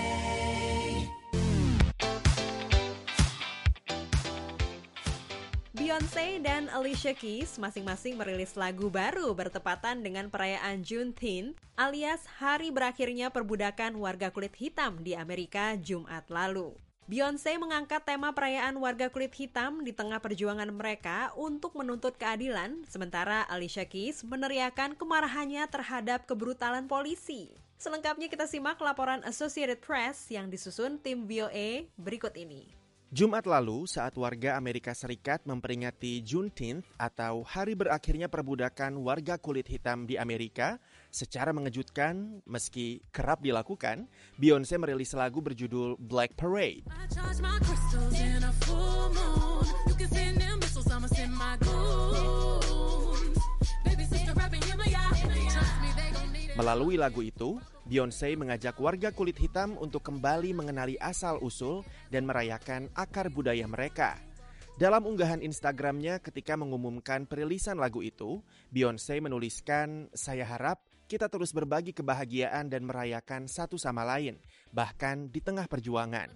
Beyoncé dan Alicia Keys masing-masing merilis lagu baru bertepatan dengan perayaan Juneteenth, alias hari berakhirnya perbudakan warga kulit hitam di Amerika Jumat lalu. Beyoncé mengangkat tema perayaan warga kulit hitam di tengah perjuangan mereka untuk menuntut keadilan, sementara Alicia Keys meneriakan kemarahannya terhadap kebrutalan polisi. Selengkapnya kita simak laporan Associated Press yang disusun tim V O A berikut ini. Jumat lalu, saat warga Amerika Serikat memperingati Juneteenth atau hari berakhirnya perbudakan warga kulit hitam di Amerika, secara mengejutkan, meski kerap dilakukan, Beyoncé merilis lagu berjudul Black Parade. Melalui lagu itu, Beyoncé mengajak warga kulit hitam untuk kembali mengenali asal-usul dan merayakan akar budaya mereka. Dalam unggahan Instagramnya ketika mengumumkan perilisan lagu itu, Beyoncé menuliskan, "Saya harap kita terus berbagi kebahagiaan dan merayakan satu sama lain, bahkan di tengah perjuangan."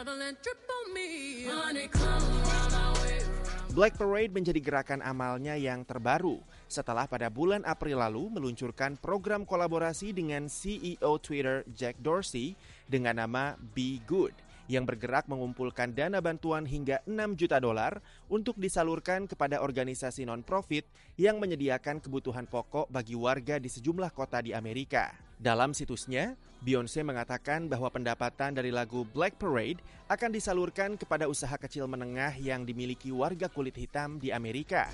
Black Parade menjadi gerakan amalnya yang terbaru setelah pada bulan April lalu meluncurkan program kolaborasi dengan C E O Twitter Jack Dorsey dengan nama Be Good yang bergerak mengumpulkan dana bantuan hingga enam juta dolar untuk disalurkan kepada organisasi non-profit yang menyediakan kebutuhan pokok bagi warga di sejumlah kota di Amerika. Dalam situsnya, Beyoncé mengatakan bahwa pendapatan dari lagu Black Parade akan disalurkan kepada usaha kecil menengah yang dimiliki warga kulit hitam di Amerika.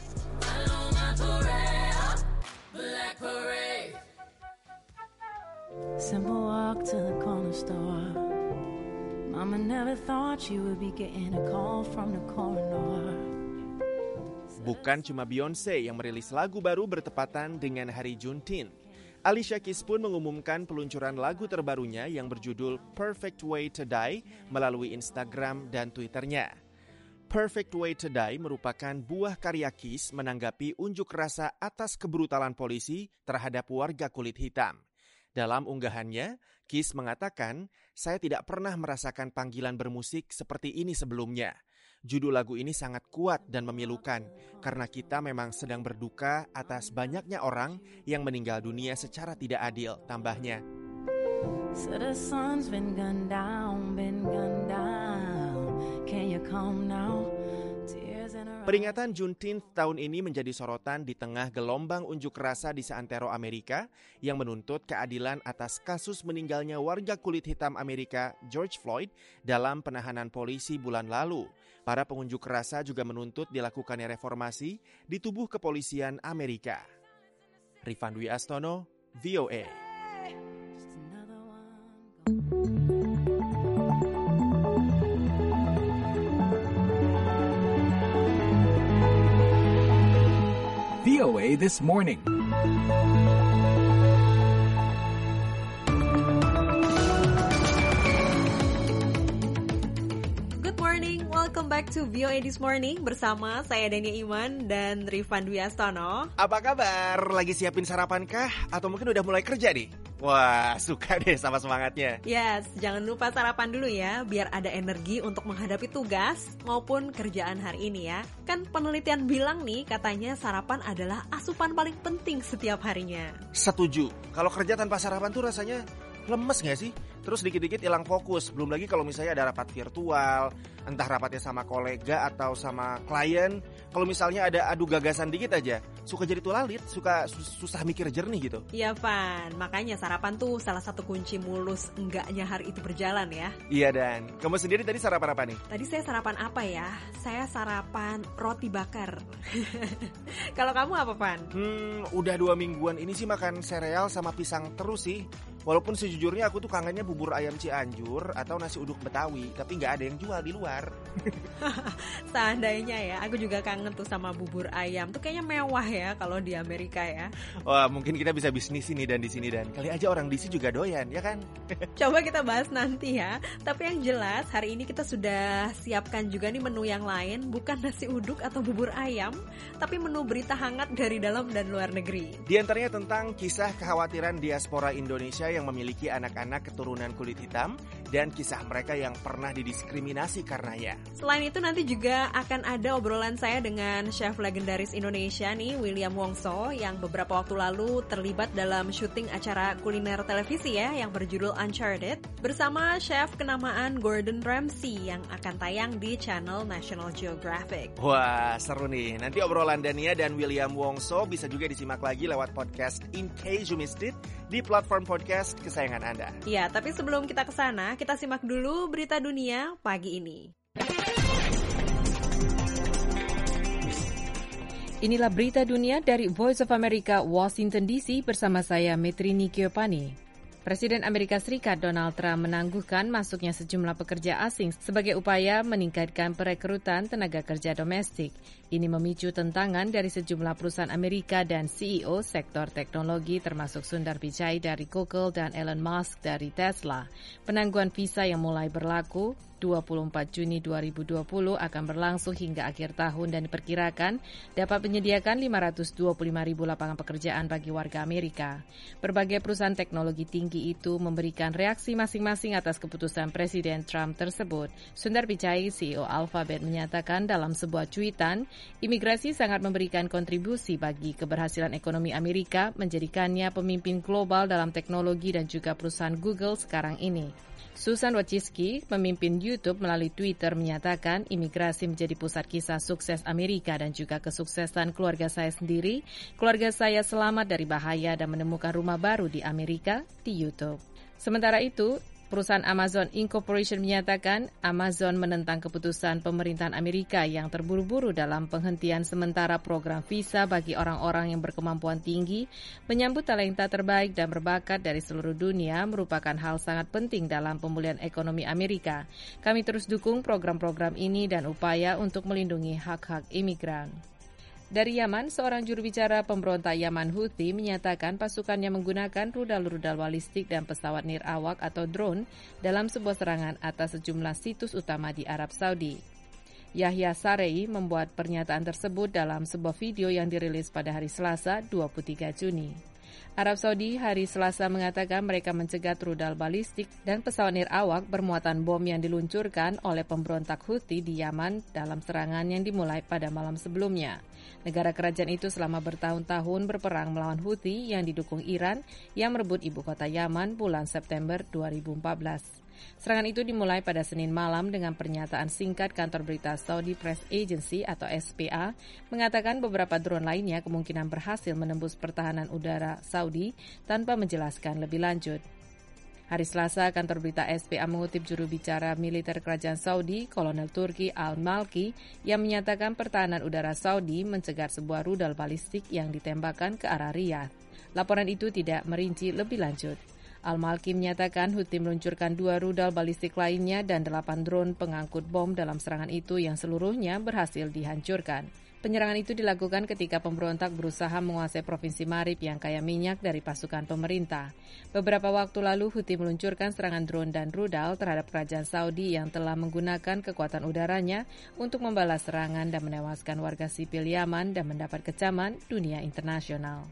Simple walk to the corner store. Mama never thought she would be getting a call from the coroner. Bukan cuma Beyoncé yang merilis lagu baru bertepatan dengan hari Juneteenth. Alicia Keys pun mengumumkan peluncuran lagu terbarunya yang berjudul Perfect Way to Die melalui Instagram dan Twitternya. Perfect Way to Die merupakan buah karya Keys menanggapi unjuk rasa atas kebrutalan polisi terhadap warga kulit hitam. Dalam unggahannya, Keys mengatakan, "Saya tidak pernah merasakan panggilan bermusik seperti ini sebelumnya. Judul lagu ini sangat kuat dan memilukan karena kita memang sedang berduka atas banyaknya orang yang meninggal dunia secara tidak adil, tambahnya. So the sun's been gone down, been gone down. Can you come now? Peringatan Juneteenth tahun ini menjadi sorotan di tengah gelombang unjuk rasa di seantero Amerika yang menuntut keadilan atas kasus meninggalnya warga kulit hitam Amerika George Floyd dalam penahanan polisi bulan lalu. Para pengunjuk rasa juga menuntut dilakukannya reformasi di tubuh kepolisian Amerika. Rifan Dwi Astono, V O A. V O A This Morning. Good morning, welcome back to V O A This Morning bersama saya Dania Iman dan Rifan Dwi Astono. Apa kabar? Lagi siapin sarapan kah? Atau mungkin udah mulai kerja nih? Wah, suka deh sama semangatnya. Yes, jangan lupa sarapan dulu ya, biar ada energi untuk menghadapi tugas maupun kerjaan hari ini ya. Kan penelitian bilang nih, katanya sarapan adalah asupan paling penting setiap harinya. Setuju. Kalau kerja tanpa sarapan tuh rasanya lemes gak sih? Terus dikit-dikit hilang fokus. Belum lagi kalau misalnya ada rapat virtual, entah rapatnya sama kolega atau sama klien. Kalau misalnya ada adu gagasan dikit aja, suka jadi tulalit, suka susah mikir jernih gitu. Iya, Van. Makanya sarapan tuh salah satu kunci mulus enggaknya hari itu berjalan ya. Iya, Dan. Kamu sendiri tadi sarapan apa nih? Tadi saya sarapan apa ya? Saya sarapan roti bakar. Kalau kamu apa, Van? Hmm, udah dua mingguan ini sih makan sereal sama pisang terus sih. Walaupun sejujurnya aku tuh kangennya bubur ayam Cianjur atau nasi uduk Betawi, tapi nggak ada yang jual di luar. Seandainya ya, aku juga kangen tuh sama bubur ayam. Tuh kayaknya mewah ya kalau di Amerika ya. Wah, mungkin kita bisa bisnis ini dan di sini dan kali aja orang di sini juga doyan, ya kan? Coba kita bahas nanti ya. Tapi yang jelas hari ini kita sudah siapkan juga nih menu yang lain, bukan nasi uduk atau bubur ayam, tapi menu berita hangat dari dalam dan luar negeri. Di antaranya tentang kisah kekhawatiran diaspora Indonesia yang memiliki anak-anak keturunan kulit hitam dan kisah mereka yang pernah didiskriminasi karenanya. Selain itu nanti juga akan ada obrolan saya dengan chef legendaris Indonesia nih, William Wongso, yang beberapa waktu lalu terlibat dalam syuting acara kuliner televisi ya yang berjudul Uncharted bersama chef kenamaan Gordon Ramsay yang akan tayang di channel National Geographic. Wah, seru nih. Nanti obrolan Dania dan William Wongso bisa juga disimak lagi lewat podcast In Case You Missed It di platform podcast kesayangan Anda. Ya, tapi sebelum kita ke sana, kita simak dulu berita dunia pagi ini. Inilah berita dunia dari Voice of America, Washington D C bersama saya Metrini Kiopani. Presiden Amerika Serikat Donald Trump menangguhkan masuknya sejumlah pekerja asing sebagai upaya meningkatkan perekrutan tenaga kerja domestik. Ini memicu tentangan dari sejumlah perusahaan Amerika dan C E O sektor teknologi termasuk Sundar Pichai dari Google dan Elon Musk dari Tesla. Penangguhan visa yang mulai berlaku dua puluh empat Juni dua ribu dua puluh akan berlangsung hingga akhir tahun dan diperkirakan dapat menyediakan lima ratus dua puluh lima ribu lapangan pekerjaan bagi warga Amerika. Berbagai perusahaan teknologi tinggi itu memberikan reaksi masing-masing atas keputusan Presiden Trump tersebut. Sundar Pichai, C E O Alphabet, menyatakan dalam sebuah cuitan, imigrasi sangat memberikan kontribusi bagi keberhasilan ekonomi Amerika, menjadikannya pemimpin global dalam teknologi dan juga perusahaan Google sekarang ini. Susan Wojcicki, pemimpin YouTube, melalui Twitter menyatakan imigrasi menjadi pusat kisah sukses Amerika dan juga kesuksesan keluarga saya sendiri. Keluarga saya selamat dari bahaya dan menemukan rumah baru di Amerika di YouTube. Sementara itu, perusahaan Amazon Incorporation menyatakan Amazon menentang keputusan pemerintahan Amerika yang terburu-buru dalam penghentian sementara program visa bagi orang-orang yang berkemampuan tinggi. Menyambut talenta terbaik dan berbakat dari seluruh dunia merupakan hal sangat penting dalam pemulihan ekonomi Amerika. Kami terus dukung program-program ini dan upaya untuk melindungi hak-hak imigran. Dari Yaman, seorang juru bicara pemberontak Yaman Houthi menyatakan pasukannya menggunakan rudal-rudal balistik dan pesawat nirawak atau drone dalam sebuah serangan atas sejumlah situs utama di Arab Saudi. Yahya Sarei membuat pernyataan tersebut dalam sebuah video yang dirilis pada hari Selasa, dua puluh tiga Juni. Arab Saudi hari Selasa mengatakan mereka mencegat rudal balistik dan pesawat nirawak bermuatan bom yang diluncurkan oleh pemberontak Houthi di Yaman dalam serangan yang dimulai pada malam sebelumnya. Negara kerajaan itu selama bertahun-tahun berperang melawan Houthi yang didukung Iran yang merebut ibu kota Yaman bulan September dua ribu empat belas. Serangan itu dimulai pada Senin malam dengan pernyataan singkat kantor berita Saudi Press Agency atau S P A mengatakan beberapa drone lainnya kemungkinan berhasil menembus pertahanan udara Saudi tanpa menjelaskan lebih lanjut. Hari Selasa, kantor berita S P A mengutip juru bicara militer kerajaan Saudi, Kolonel Turki Al-Malki, yang menyatakan pertahanan udara Saudi mencegat sebuah rudal balistik yang ditembakkan ke arah Riyadh. Laporan itu tidak merinci lebih lanjut. Al-Malki menyatakan Houthi meluncurkan dua rudal balistik lainnya dan delapan drone pengangkut bom dalam serangan itu yang seluruhnya berhasil dihancurkan. Penyerangan itu dilakukan ketika pemberontak berusaha menguasai provinsi Marib yang kaya minyak dari pasukan pemerintah. Beberapa waktu lalu Houthi meluncurkan serangan drone dan rudal terhadap kerajaan Saudi yang telah menggunakan kekuatan udaranya untuk membalas serangan dan menewaskan warga sipil Yaman dan mendapat kecaman dunia internasional.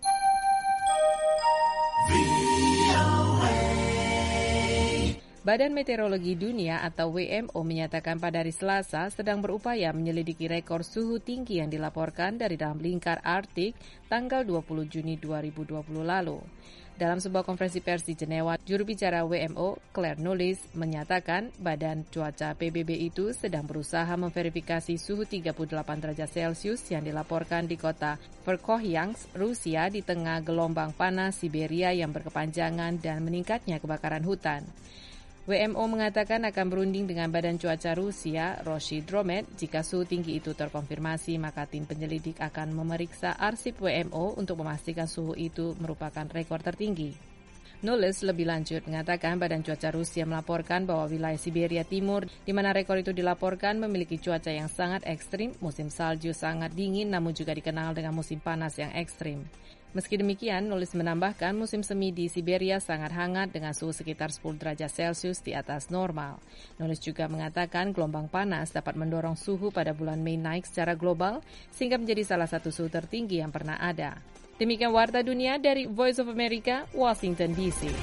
Badan Meteorologi Dunia atau W M O menyatakan pada hari Selasa sedang berupaya menyelidiki rekor suhu tinggi yang dilaporkan dari dalam lingkar Arktik tanggal dua puluh Juni dua ribu dua puluh lalu. Dalam sebuah konferensi pers di Jenewa, juru bicara W M O, Claire Nulis, menyatakan Badan Cuaca P B B itu sedang berusaha memverifikasi suhu tiga puluh delapan derajat Celcius yang dilaporkan di kota Verkhoyansk, Rusia di tengah gelombang panas Siberia yang berkepanjangan dan meningkatnya kebakaran hutan. W M O mengatakan akan berunding dengan Badan Cuaca Rusia, Roshidromet. Jika suhu tinggi itu terkonfirmasi, maka tim penyelidik akan memeriksa arsip W M O untuk memastikan suhu itu merupakan rekor tertinggi. Nulis lebih lanjut mengatakan Badan Cuaca Rusia melaporkan bahwa wilayah Siberia Timur, di mana rekor itu dilaporkan, memiliki cuaca yang sangat ekstrim, musim salju sangat dingin, namun juga dikenal dengan musim panas yang ekstrim. Meski demikian, Nulis menambahkan musim semi di Siberia sangat hangat dengan suhu sekitar sepuluh derajat Celcius di atas normal. Nulis juga mengatakan gelombang panas dapat mendorong suhu pada bulan Mei naik secara global sehingga menjadi salah satu suhu tertinggi yang pernah ada. Demikian Warta Dunia dari Voice of America, Washington D C.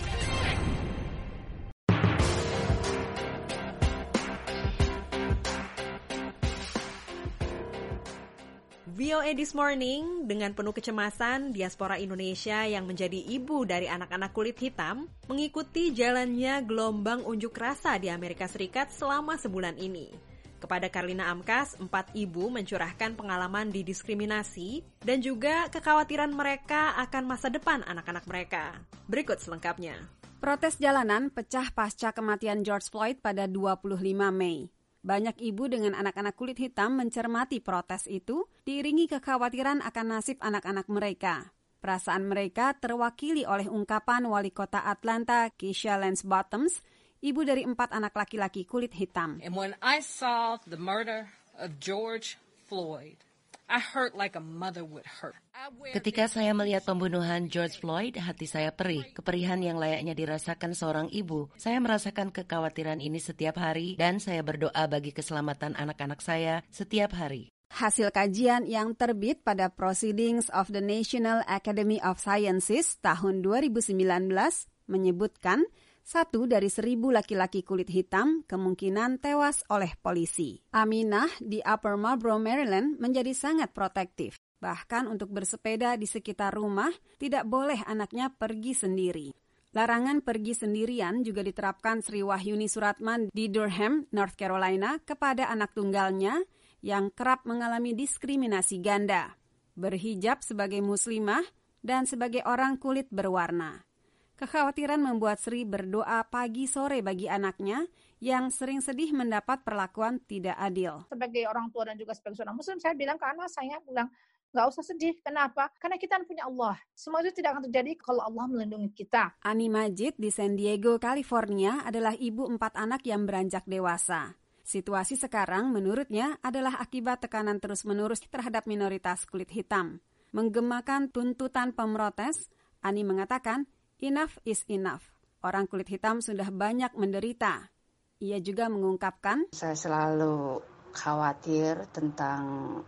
V O A This Morning, dengan penuh kecemasan, diaspora Indonesia yang menjadi ibu dari anak-anak kulit hitam mengikuti jalannya gelombang unjuk rasa di Amerika Serikat selama sebulan ini. Kepada Karlina Amkas, empat ibu mencurahkan pengalaman didiskriminasi dan juga kekhawatiran mereka akan masa depan anak-anak mereka. Berikut selengkapnya. Protes jalanan pecah pasca kematian George Floyd pada dua puluh lima Mei. Banyak ibu dengan anak-anak kulit hitam mencermati protes itu, diiringi kekhawatiran akan nasib anak-anak mereka. Perasaan mereka terwakili oleh ungkapan Wali Kota Atlanta, Keisha Lance Bottoms, ibu dari empat anak laki-laki kulit hitam. And when I saw the murder of George Floyd, I hurt like a mother would hurt. Ketika saya melihat pembunuhan George Floyd, hati saya perih. Keperihan yang layaknya dirasakan seorang ibu. Saya merasakan kekhawatiran ini setiap hari dan saya berdoa bagi keselamatan anak-anak saya setiap hari. Hasil kajian yang terbit pada Proceedings of the National Academy of Sciences tahun dua ribu sembilan belas menyebutkan satu dari seribu laki-laki kulit hitam kemungkinan tewas oleh polisi. Aminah di Upper Marlboro, Maryland menjadi sangat protektif. Bahkan untuk bersepeda di sekitar rumah, tidak boleh anaknya pergi sendiri. Larangan pergi sendirian juga diterapkan Sri Wahyuni Suratman di Durham, North Carolina, kepada anak tunggalnya yang kerap mengalami diskriminasi ganda, berhijab sebagai muslimah, dan sebagai orang kulit berwarna. Kekhawatiran membuat Sri berdoa pagi sore bagi anaknya yang sering sedih mendapat perlakuan tidak adil. Sebagai orang tua dan juga sebagai seorang muslim, saya bilang ke anak saya, bilang, nggak usah sedih. Kenapa? Karena kita punya Allah. Semua itu tidak akan terjadi kalau Allah melindungi kita. Ani Majid di San Diego, California adalah ibu empat anak yang beranjak dewasa. Situasi sekarang menurutnya adalah akibat tekanan terus-menerus terhadap minoritas kulit hitam. Menggemakan tuntutan pemrotes, Ani mengatakan, enough is enough. Orang kulit hitam sudah banyak menderita. Ia juga mengungkapkan, saya selalu khawatir tentang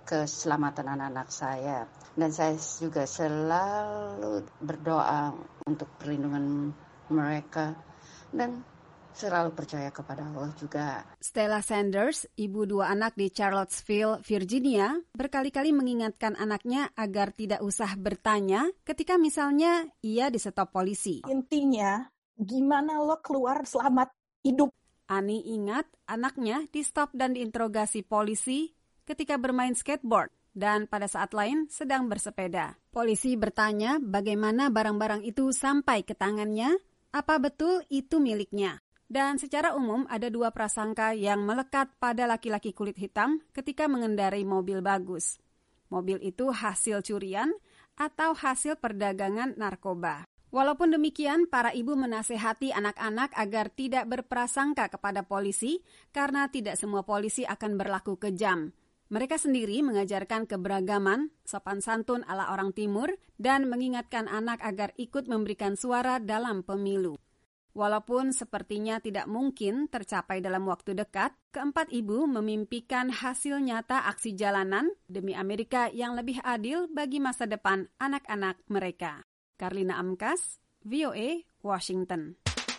keselamatan anak-anak saya. Dan saya juga selalu berdoa untuk perlindungan mereka dan selalu percaya kepada Allah juga. Stella Sanders, ibu dua anak di Charlottesville, Virginia, berkali-kali mengingatkan anaknya agar tidak usah bertanya ketika misalnya ia disetop polisi. Intinya, gimana lo keluar selamat hidup? Ani ingat anaknya di-stop dan diinterogasi polisi ketika bermain skateboard dan pada saat lain sedang bersepeda. Polisi bertanya bagaimana barang-barang itu sampai ke tangannya, apa betul itu miliknya. Dan secara umum ada dua prasangka yang melekat pada laki-laki kulit hitam ketika mengendarai mobil bagus. Mobil itu hasil curian atau hasil perdagangan narkoba. Walaupun demikian, para ibu menasehati anak-anak agar tidak berprasangka kepada polisi karena tidak semua polisi akan berlaku kejam. Mereka sendiri mengajarkan keberagaman, sopan santun ala orang timur, dan mengingatkan anak agar ikut memberikan suara dalam pemilu. Walaupun sepertinya tidak mungkin tercapai dalam waktu dekat, keempat ibu memimpikan hasil nyata aksi jalanan demi Amerika yang lebih adil bagi masa depan anak-anak mereka. Karlina Amkas, V O A, Washington.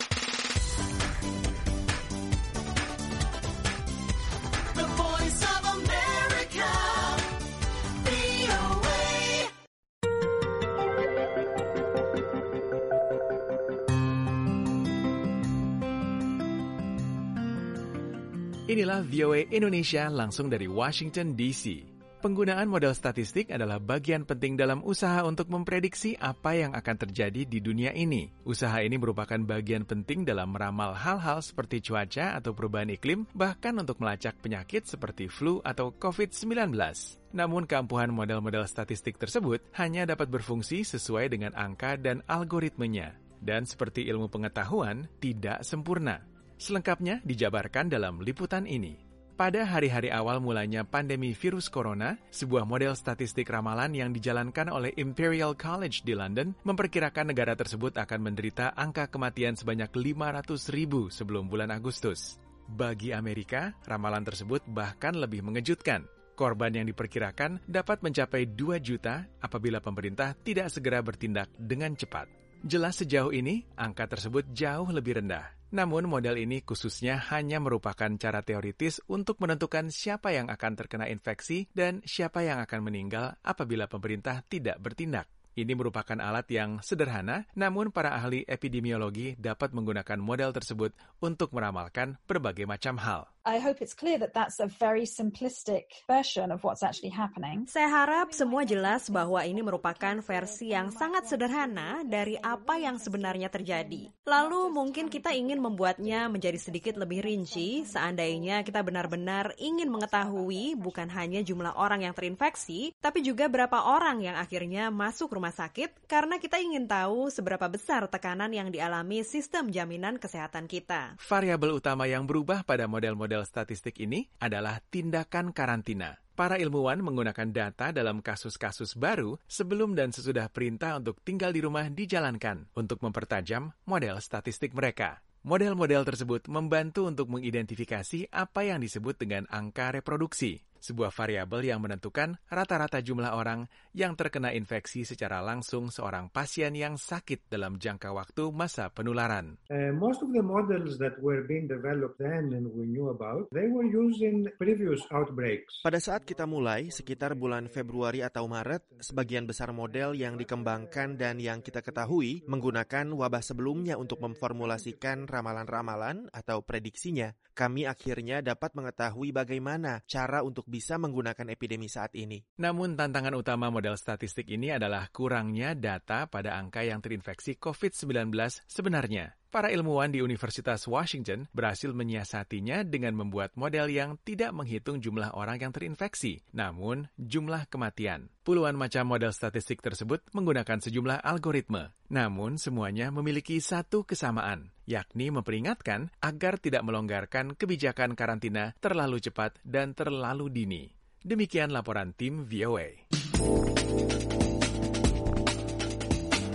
Inilah V O A Indonesia langsung dari Washington D C. Penggunaan model statistik adalah bagian penting dalam usaha untuk memprediksi apa yang akan terjadi di dunia ini. Usaha ini merupakan bagian penting dalam meramal hal-hal seperti cuaca atau perubahan iklim, bahkan untuk melacak penyakit seperti flu atau covid sembilan belas. Namun keampuhan model-model statistik tersebut hanya dapat berfungsi sesuai dengan angka dan algoritmenya. Dan seperti ilmu pengetahuan, tidak sempurna. Selengkapnya dijabarkan dalam liputan ini. Pada hari-hari awal mulanya pandemi virus corona, sebuah model statistik ramalan yang dijalankan oleh Imperial College di London memperkirakan negara tersebut akan menderita angka kematian sebanyak lima ratus ribu sebelum bulan Agustus. Bagi Amerika, ramalan tersebut bahkan lebih mengejutkan. Korban yang diperkirakan dapat mencapai dua juta apabila pemerintah tidak segera bertindak dengan cepat. Jelas sejauh ini, angka tersebut jauh lebih rendah. Namun model ini khususnya hanya merupakan cara teoritis untuk menentukan siapa yang akan terkena infeksi dan siapa yang akan meninggal apabila pemerintah tidak bertindak. Ini merupakan alat yang sederhana, namun para ahli epidemiologi dapat menggunakan model tersebut untuk meramalkan berbagai macam hal. I hope it's clear that that's a very simplistic version of what's actually happening. Saya harap semua jelas bahwa ini merupakan versi yang sangat sederhana dari apa yang sebenarnya terjadi. Lalu mungkin kita ingin membuatnya menjadi sedikit lebih rinci, seandainya kita benar-benar ingin mengetahui bukan hanya jumlah orang yang terinfeksi, tapi juga berapa orang yang akhirnya masuk rumah sakit, karena kita ingin tahu seberapa besar tekanan yang dialami sistem jaminan kesehatan kita. Variabel utama yang berubah pada model-model statistik ini adalah tindakan karantina. Para ilmuwan menggunakan data dalam kasus-kasus baru sebelum dan sesudah perintah untuk tinggal di rumah dijalankan untuk mempertajam model statistik mereka. Model-model tersebut membantu untuk mengidentifikasi apa yang disebut dengan angka reproduksi, sebuah variabel yang menentukan rata-rata jumlah orang yang terkena infeksi secara langsung seorang pasien yang sakit dalam jangka waktu masa penularan. Uh, most of the models that were being developed then and we knew about, they were used in previous outbreaks. Pada saat kita mulai, sekitar bulan Februari atau Maret, sebagian besar model yang dikembangkan dan yang kita ketahui menggunakan wabah sebelumnya untuk memformulasikan ramalan-ramalan atau prediksinya. Kami akhirnya dapat mengetahui bagaimana cara untuk bisa menggunakan epidemi saat ini. Namun tantangan utama model statistik ini adalah kurangnya data pada angka yang terinfeksi covid sembilan belas sebenarnya. Para ilmuwan di Universitas Washington berhasil menyiasatinya dengan membuat model yang tidak menghitung jumlah orang yang terinfeksi, namun jumlah kematian. Puluhan macam model statistik tersebut menggunakan sejumlah algoritma, namun semuanya memiliki satu kesamaan, yakni memperingatkan agar tidak melonggarkan kebijakan karantina terlalu cepat dan terlalu dini. Demikian laporan tim V O A.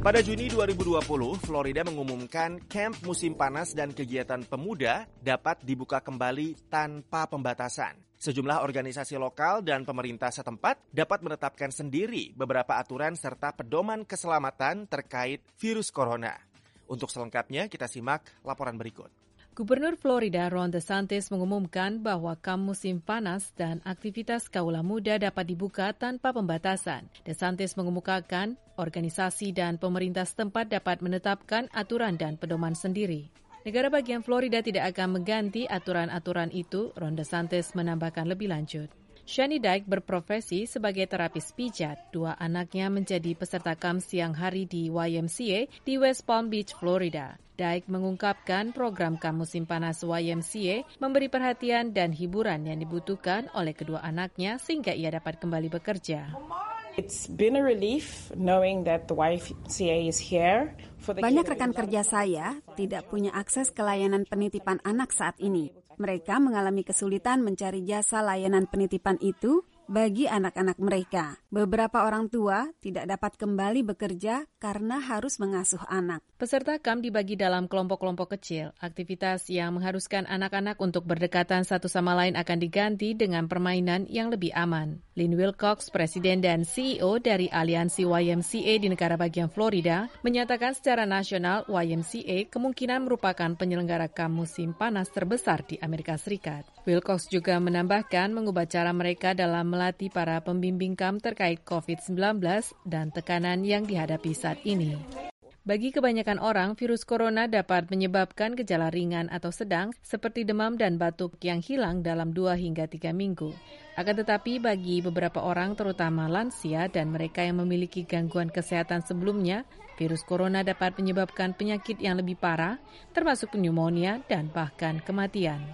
Pada Juni dua ribu dua puluh, Florida mengumumkan kamp musim panas dan kegiatan pemuda dapat dibuka kembali tanpa pembatasan. Sejumlah organisasi lokal dan pemerintah setempat dapat menetapkan sendiri beberapa aturan serta pedoman keselamatan terkait virus corona. Untuk selengkapnya, kita simak laporan berikut. Gubernur Florida Ron DeSantis mengumumkan bahwa kamp musim panas dan aktivitas kaula muda dapat dibuka tanpa pembatasan. DeSantis mengemukakan organisasi dan pemerintah setempat dapat menetapkan aturan dan pedoman sendiri. Negara bagian Florida tidak akan mengganti aturan-aturan itu, Ron DeSantis menambahkan lebih lanjut. Shani Dyke berprofesi sebagai terapis pijat. Dua anaknya menjadi peserta kamp siang hari di Y M C A di West Palm Beach, Florida. Dyke mengungkapkan program kamp musim panas Y M C A memberi perhatian dan hiburan yang dibutuhkan oleh kedua anaknya sehingga ia dapat kembali bekerja. It's been a relief knowing that the Y M C A is here. Banyak rekan kerja saya tidak punya akses ke layanan penitipan anak saat ini. Mereka mengalami kesulitan mencari jasa layanan penitipan itu bagi anak-anak mereka. Beberapa orang tua tidak dapat kembali bekerja karena harus mengasuh anak. Peserta kamp dibagi dalam kelompok-kelompok kecil. Aktivitas yang mengharuskan anak-anak untuk berdekatan satu sama lain akan diganti dengan permainan yang lebih aman. Lynn Wilcox, Presiden dan C E O dari Aliansi Y M C A di negara bagian Florida, menyatakan secara nasional Y M C A kemungkinan merupakan penyelenggara kamp musim panas terbesar di Amerika Serikat. Wilcox juga menambahkan mengubah cara mereka dalam melatih para pembimbing kamp terkait covid sembilan belas dan tekanan yang dihadapi saat ini. Bagi kebanyakan orang, virus corona dapat menyebabkan gejala ringan atau sedang seperti demam dan batuk yang hilang dalam dua hingga tiga minggu. Akan tetapi bagi beberapa orang, terutama lansia dan mereka yang memiliki gangguan kesehatan sebelumnya, virus corona dapat menyebabkan penyakit yang lebih parah, termasuk pneumonia dan bahkan kematian.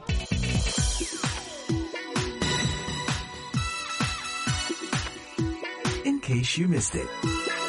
In case you missed it.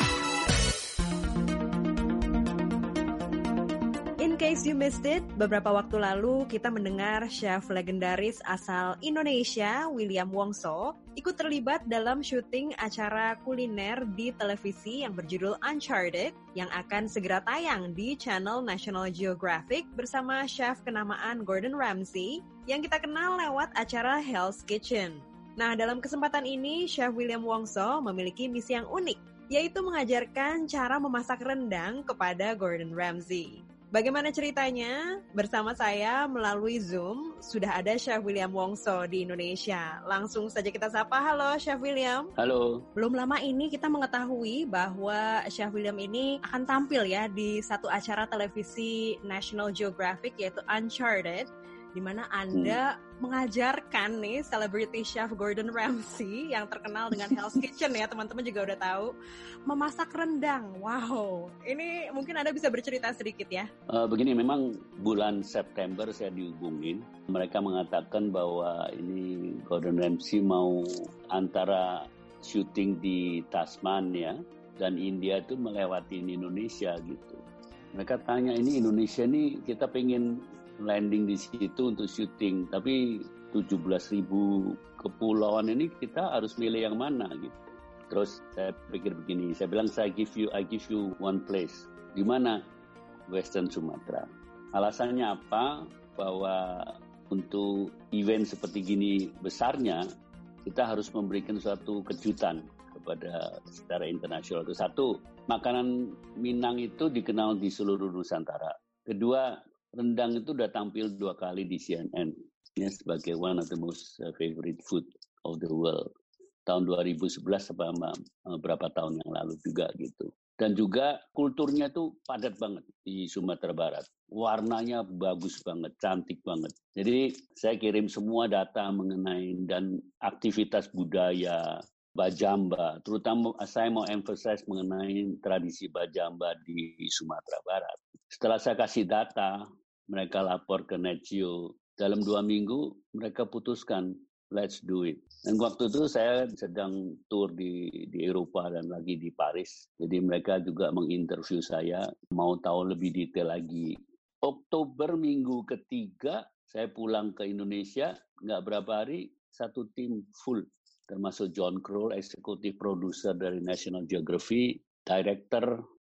In case you missed it, beberapa waktu lalu kita mendengar chef legendaris asal Indonesia, William Wongso, ikut terlibat dalam syuting acara kuliner di televisi yang berjudul Uncharted yang akan segera tayang di channel National Geographic bersama chef kenamaan Gordon Ramsay yang kita kenal lewat acara Hell's Kitchen. Nah, dalam kesempatan ini, Chef William Wongso memiliki misi yang unik, yaitu mengajarkan cara memasak rendang kepada Gordon Ramsay. Bagaimana ceritanya? Bersama saya melalui Zoom, sudah ada Chef William Wongso di Indonesia. Langsung saja kita sapa. Halo, Chef William. Halo. Belum lama ini kita mengetahui bahwa Chef William ini akan tampil ya di satu acara televisi National Geographic, yaitu Uncharted, di mana Anda hmm. mengajarkan nih celebrity chef Gordon Ramsay yang terkenal dengan Hell's Kitchen ya, teman-teman juga udah tahu, memasak rendang. Wow, ini mungkin Anda bisa bercerita sedikit ya. Uh, begini, memang bulan September saya dihubungin. Mereka mengatakan bahwa ini Gordon Ramsay mau antara syuting di Tasmania dan India itu melewati Indonesia gitu. Mereka tanya, ini Indonesia nih kita pengen landing di situ untuk syuting, tapi tujuh belas ribu kepulauan ini kita harus milih yang mana gitu. Terus saya pikir begini, saya bilang saya give you I give you one place. Di mana? Western Sumatera. Alasannya apa? Bahwa untuk event seperti gini besarnya, kita harus memberikan suatu kejutan kepada secara internasional. Itu satu, makanan Minang itu dikenal di seluruh Nusantara. Kedua, rendang itu udah tampil dua kali di C N N ya, sebagai one of the most favorite food of the world. Tahun dua ribu sebelas sama beberapa tahun yang lalu juga gitu. Dan juga kulturnya tuh padat banget di Sumatera Barat. Warnanya bagus banget, cantik banget. Jadi saya kirim semua data mengenai dan aktivitas budaya Bajamba. Terutama saya mau emphasize mengenai tradisi Bajamba di Sumatera Barat. Setelah saya kasih data, mereka lapor ke Netgeo. Dalam dua minggu, mereka putuskan, let's do it. Dan waktu itu saya sedang tour di, di Eropa dan lagi di Paris. Jadi mereka juga menginterview saya, mau tahu lebih detail lagi. Oktober minggu ketiga, saya pulang ke Indonesia, nggak berapa hari, satu tim full. Termasuk John Kroll, eksekutif produser dari National Geographic, director,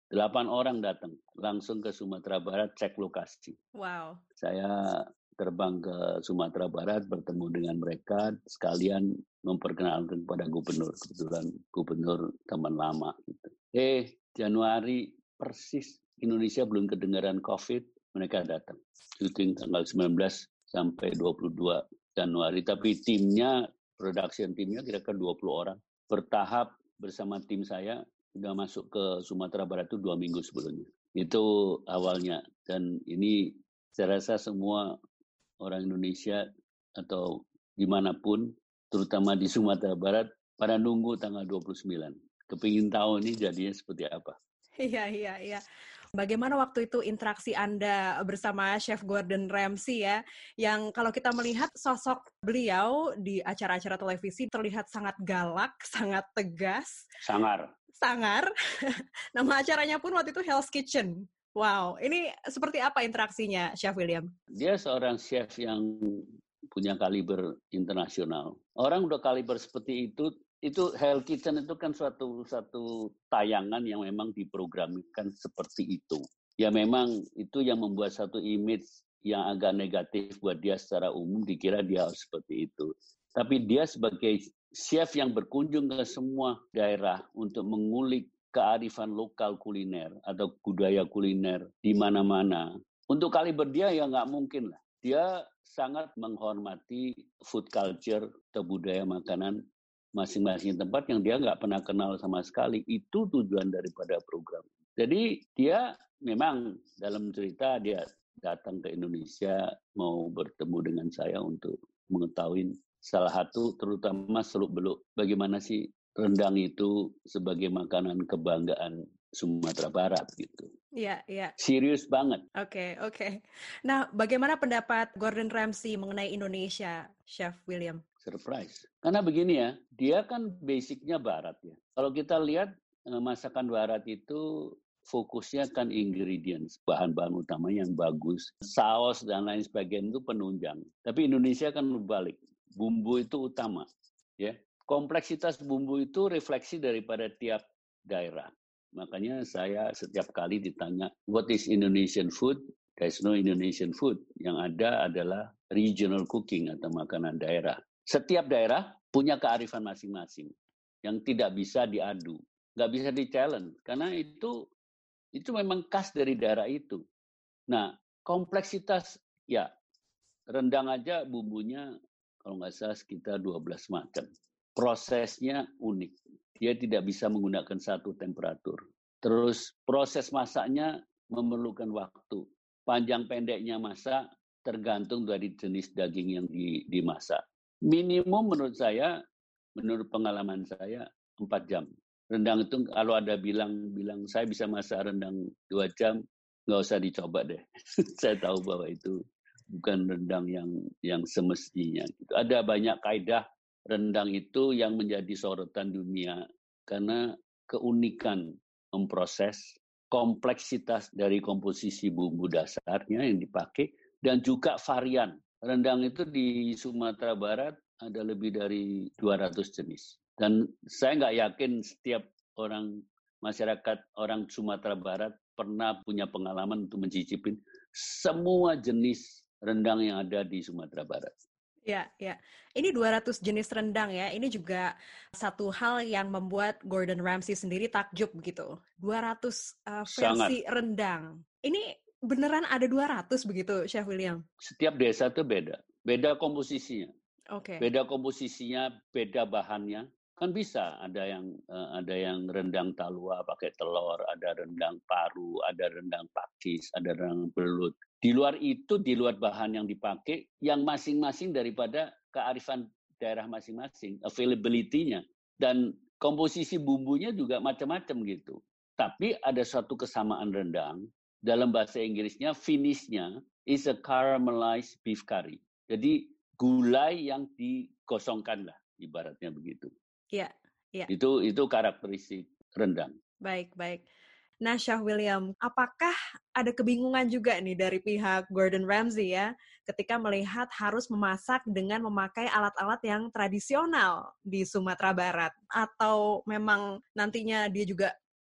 Delapan orang datang langsung ke Sumatera Barat cek lokasi. Wow. Saya terbang ke Sumatera Barat bertemu dengan mereka sekalian memperkenalkan kepada gubernur. Kebetulan gubernur teman lama. Gitu. Eh Januari persis Indonesia belum kedengaran COVID, mereka datang. Syuting tanggal sembilan belas sampai dua puluh dua Januari. Tapi timnya, production timnya kira-kira dua puluh orang. Bertahap bersama tim saya sudah masuk ke Sumatera Barat itu dua minggu sebelumnya. Itu awalnya. Dan ini saya rasa semua orang Indonesia atau dimanapun, terutama di Sumatera Barat, pada nunggu tanggal dua puluh sembilan. Kepingin tahu ini jadinya seperti apa. Iya, iya, iya. Bagaimana waktu itu interaksi Anda bersama Chef Gordon Ramsay ya, yang kalau kita melihat sosok beliau di acara-acara televisi terlihat sangat galak, sangat tegas. Sangar. Sangar. Nama acaranya pun waktu itu Hell's Kitchen. Wow, ini seperti apa interaksinya, Chef William? Dia seorang chef yang punya kaliber internasional. Orang udah kaliber seperti itu, itu Hell's Kitchen itu kan suatu satu tayangan yang memang diprogramkan seperti itu. Ya memang itu yang membuat satu image yang agak negatif buat dia secara umum, dikira dia harus seperti itu. Tapi dia sebagai chef yang berkunjung ke semua daerah untuk mengulik kearifan lokal kuliner atau budaya kuliner di mana-mana. Untuk kaliber dia ya nggak mungkin lah. Dia sangat menghormati food culture atau budaya makanan masing-masing tempat yang dia nggak pernah kenal sama sekali. Itu tujuan daripada program. Jadi dia memang dalam cerita dia datang ke Indonesia mau bertemu dengan saya untuk mengetahui salah satu terutama seluk-beluk bagaimana sih rendang itu sebagai makanan kebanggaan Sumatera Barat gitu. Iya, iya. Serius banget. Oke, okay, oke. Okay. Nah, bagaimana pendapat Gordon Ramsay mengenai Indonesia, Chef William? Surprise. Karena begini ya, dia kan basicnya Barat ya. Kalau kita lihat masakan Barat itu fokusnya kan ingredients, bahan-bahan utama yang bagus. Saus dan lain sebagainya itu penunjang. Tapi Indonesia kan berbalik. Bumbu itu utama. Ya. Kompleksitas bumbu itu refleksi daripada tiap daerah. Makanya saya setiap kali ditanya, what is Indonesian food? There's no Indonesian food. Yang ada adalah regional cooking atau makanan daerah. Setiap daerah punya kearifan masing-masing yang tidak bisa diadu, nggak bisa di-challenge. Karena itu itu memang khas dari daerah itu. Nah, kompleksitas, ya rendang aja bumbunya kalau nggak salah sekitar dua belas macam. Prosesnya unik. Dia tidak bisa menggunakan satu temperatur. Terus proses masaknya memerlukan waktu. Panjang pendeknya masak tergantung dari jenis daging yang dimasak. Minimum menurut saya, menurut pengalaman saya, empat jam. Rendang itu kalau ada bilang bilang saya bisa masak rendang dua jam, nggak usah dicoba deh. Saya tahu bahwa itu bukan rendang yang yang semestinya. Ada banyak kaidah rendang itu yang menjadi sorotan dunia karena keunikan memproses, kompleksitas dari komposisi bumbu dasarnya yang dipakai, dan juga varian. Rendang itu di Sumatera Barat ada lebih dari dua ratus jenis. Dan saya nggak yakin setiap orang masyarakat orang Sumatera Barat pernah punya pengalaman untuk mencicipin semua jenis rendang yang ada di Sumatera Barat. Ya, ya. Ini dua ratus jenis rendang ya. Ini juga satu hal yang membuat Gordon Ramsay sendiri takjub begitu. dua ratus uh, versi Sangat. rendang. Ini beneran ada dua ratus begitu, Chef William? Setiap desa itu beda. Beda komposisinya. Oke. Okay. Beda komposisinya, beda bahannya. Kan bisa ada yang uh, ada yang rendang talua pakai telur, ada rendang paru, ada rendang pakis, ada rendang belut. Di luar itu, di luar bahan yang dipakai, yang masing-masing daripada kearifan daerah masing-masing, availability-nya. Dan komposisi bumbunya juga macam-macam gitu. Tapi ada suatu kesamaan rendang, dalam bahasa Inggrisnya, finish-nya is a caramelized beef curry. Jadi gulai yang digosongkan lah, ibaratnya begitu. Iya, iya. Itu, itu karakteristik rendang. Baik, baik. Nah, Chef William, apakah ada kebingungan juga nih dari pihak Gordon Ramsay ya, ketika melihat harus memasak dengan memakai alat-alat yang tradisional di Sumatera Barat? Atau memang nantinya dia juga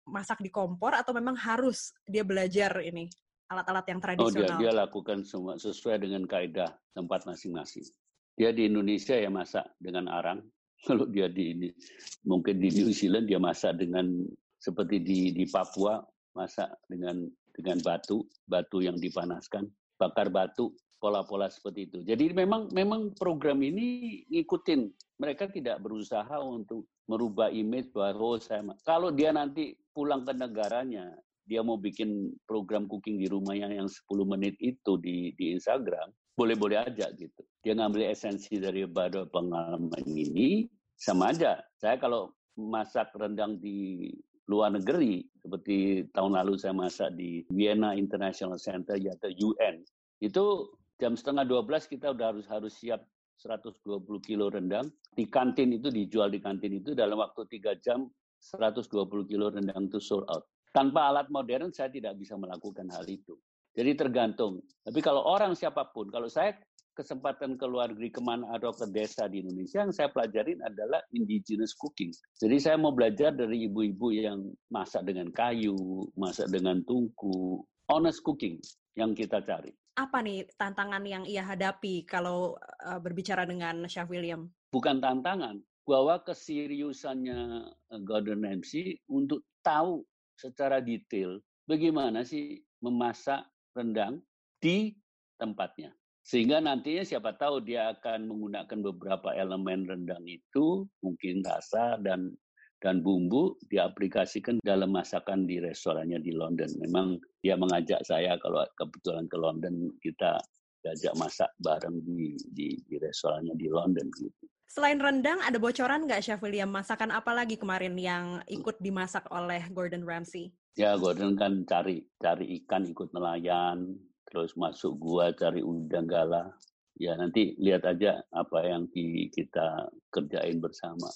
masak di kompor atau memang harus dia belajar ini alat-alat yang Oh, dia tradisional? dia lakukan semua sesuai dengan kaidah tempat masing-masing. Dia di Indonesia ya masak dengan arang. Kalau dia di ini, mungkin di New Zealand dia masak dengan seperti di di Papua masak dengan dengan batu, batu yang dipanaskan, bakar batu, pola-pola seperti itu. Jadi memang memang program ini ngikutin. Mereka tidak berusaha untuk merubah image bahwa oh, saya kalau dia nanti pulang ke negaranya, dia mau bikin program cooking di rumahnya yang sepuluh menit itu di di Instagram, boleh-boleh aja gitu. Dia ngambil esensi daripada pengalaman ini, sama aja. Saya kalau masak rendang di luar negeri, seperti tahun lalu saya masak di Vienna International Center, yaitu U N, itu jam setengah dua belas kita udah harus harus siap seratus dua puluh kilo rendang. Di kantin itu, dijual di kantin itu dalam waktu tiga jam, seratus dua puluh kilo rendang itu sold out. Tanpa alat modern saya tidak bisa melakukan hal itu. Jadi tergantung. Tapi kalau orang siapapun, kalau saya kesempatan ke luar negeri kemana atau ke desa di Indonesia, yang saya pelajarin adalah indigenous cooking. Jadi saya mau belajar dari ibu-ibu yang masak dengan kayu, masak dengan tungku. Honest cooking yang kita cari. Apa nih tantangan yang ia hadapi kalau uh, berbicara dengan Chef William? Bukan tantangan, bahwa keseriusannya Gordon Ramsay untuk tahu secara detail bagaimana sih memasak rendang di tempatnya. Sehingga nantinya siapa tahu dia akan menggunakan beberapa elemen rendang itu, mungkin rasa dan dan bumbu diaplikasikan dalam masakan di restorannya di London. Memang dia mengajak saya kalau kebetulan ke London, kita diajak masak bareng di di, di restorannya di London gitu. Selain rendang, ada bocoran nggak Chef William? Masakan apa lagi kemarin yang ikut dimasak oleh Gordon Ramsay? Ya, Gordon kan cari cari ikan, ikut nelayan, terus masuk gua cari udang galah. Ya, nanti lihat aja apa yang di, kita kerjain bersama.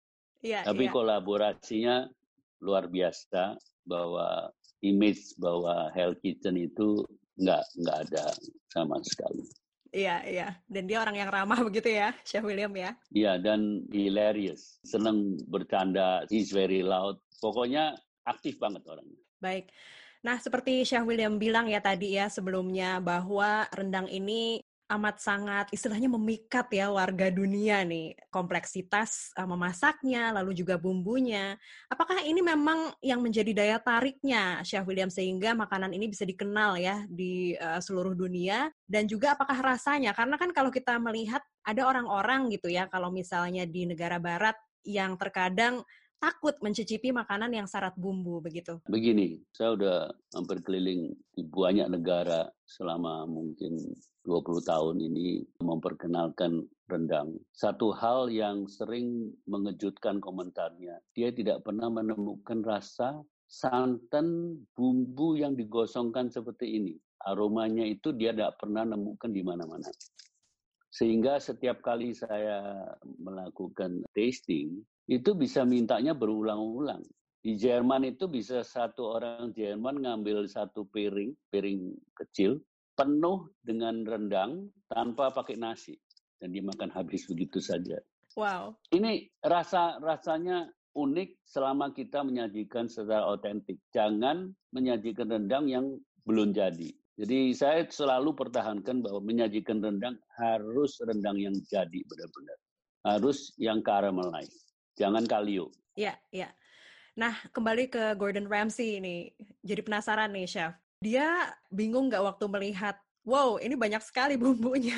Ya, Tapi ya. kolaborasinya luar biasa, bahwa image bahwa Hell Kitchen itu nggak nggak ada sama sekali. Iya, iya. Dan dia orang yang ramah begitu ya, Chef William ya? Iya, dan hilarious. Senang bercanda, he's very loud. Pokoknya aktif banget orangnya. Baik. Nah, seperti Chef William bilang ya tadi ya sebelumnya, bahwa rendang ini amat sangat istilahnya memikat ya warga dunia nih. Kompleksitas uh, memasaknya, lalu juga bumbunya. Apakah ini memang yang menjadi daya tariknya Chef William sehingga makanan ini bisa dikenal ya di uh, seluruh dunia? Dan juga apakah rasanya? Karena kan kalau kita melihat ada orang-orang gitu ya, kalau misalnya di negara barat yang terkadang takut mencicipi makanan yang syarat bumbu begitu. Begini, saya udah hampir keliling di banyak negara selama mungkin dua puluh tahun ini memperkenalkan rendang. Satu hal yang sering mengejutkan komentarnya, dia tidak pernah menemukan rasa santan bumbu yang digosongkan seperti ini. Aromanya itu dia tidak pernah nemukan di mana-mana. Sehingga setiap kali saya melakukan tasting, itu bisa mintanya berulang-ulang. Di Jerman itu bisa satu orang Jerman ngambil satu piring, piring kecil, penuh dengan rendang tanpa pakai nasi. Dan dia makan habis begitu saja. Wow. Ini rasa rasanya unik selama kita menyajikan secara otentik. Jangan menyajikan rendang yang belum jadi. Jadi saya selalu pertahankan bahwa menyajikan rendang harus rendang yang jadi benar-benar. Harus yang caramelize. Jangan kalio. Iya, iya. Nah, kembali ke Gordon Ramsay ini. Jadi penasaran nih, Chef. Dia bingung nggak waktu melihat, wow, ini banyak sekali bumbunya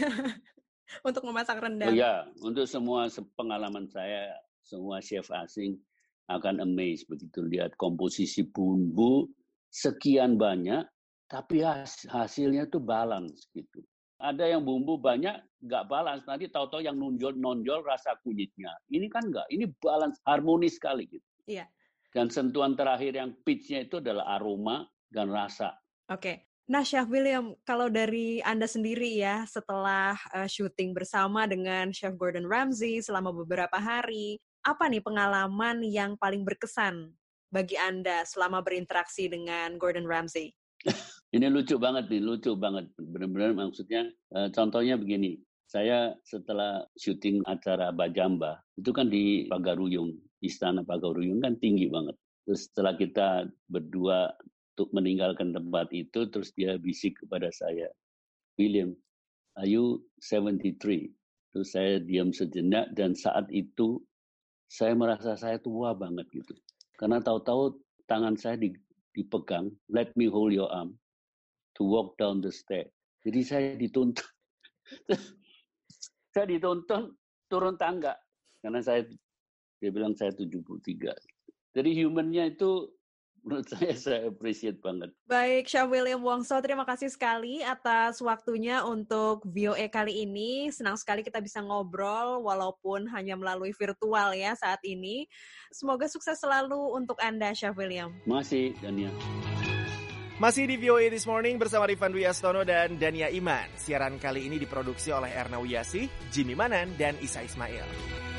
untuk memasak rendang? Oh ya, untuk semua pengalaman saya, semua chef asing akan amazed begitu lihat komposisi bumbu sekian banyak, tapi hasilnya itu balance gitu. Ada yang bumbu banyak, nggak balance. Nanti tahu-tahu yang nonjol-nonjol rasa kunyitnya. Ini kan nggak, ini balance, harmonis sekali gitu. Iya. Dan sentuhan terakhir yang pitch-nya itu adalah aroma dan rasa. Oke. Nah, Chef William, kalau dari Anda sendiri ya, setelah uh, syuting bersama dengan Chef Gordon Ramsay selama beberapa hari, apa nih pengalaman yang paling berkesan bagi Anda selama berinteraksi dengan Gordon Ramsay? Ini lucu banget nih, lucu banget. Benar-benar maksudnya, uh, contohnya begini. Saya setelah syuting acara Bajamba, itu kan di Pagaruyung, Istana Pagaruyung kan tinggi banget. Terus setelah kita berdua untuk meninggalkan tempat itu, terus dia bisik kepada saya, William, are you seventy-three? Terus saya diam sejenak dan saat itu saya merasa saya tua banget gitu. Karena tahu-tahu tangan saya dipegang, let me hold your arm to walk down the stair. Jadi saya dituntun, saya dituntun turun tangga karena saya dia bilang saya tujuh puluh tiga. Jadi humannya itu menurut saya saya appreciate banget. Baik, Chef William Wongso, terima kasih sekali atas waktunya untuk V O A kali ini. Senang sekali kita bisa ngobrol walaupun hanya melalui virtual ya saat ini. Semoga sukses selalu untuk Anda, Chef William. Masih, Dania. Masih di V O A This Morning bersama Rifan Dwi Astono dan Dania Iman. Siaran kali ini diproduksi oleh Erna Wiyasih, Jimmy Manan, dan Isa Ismail.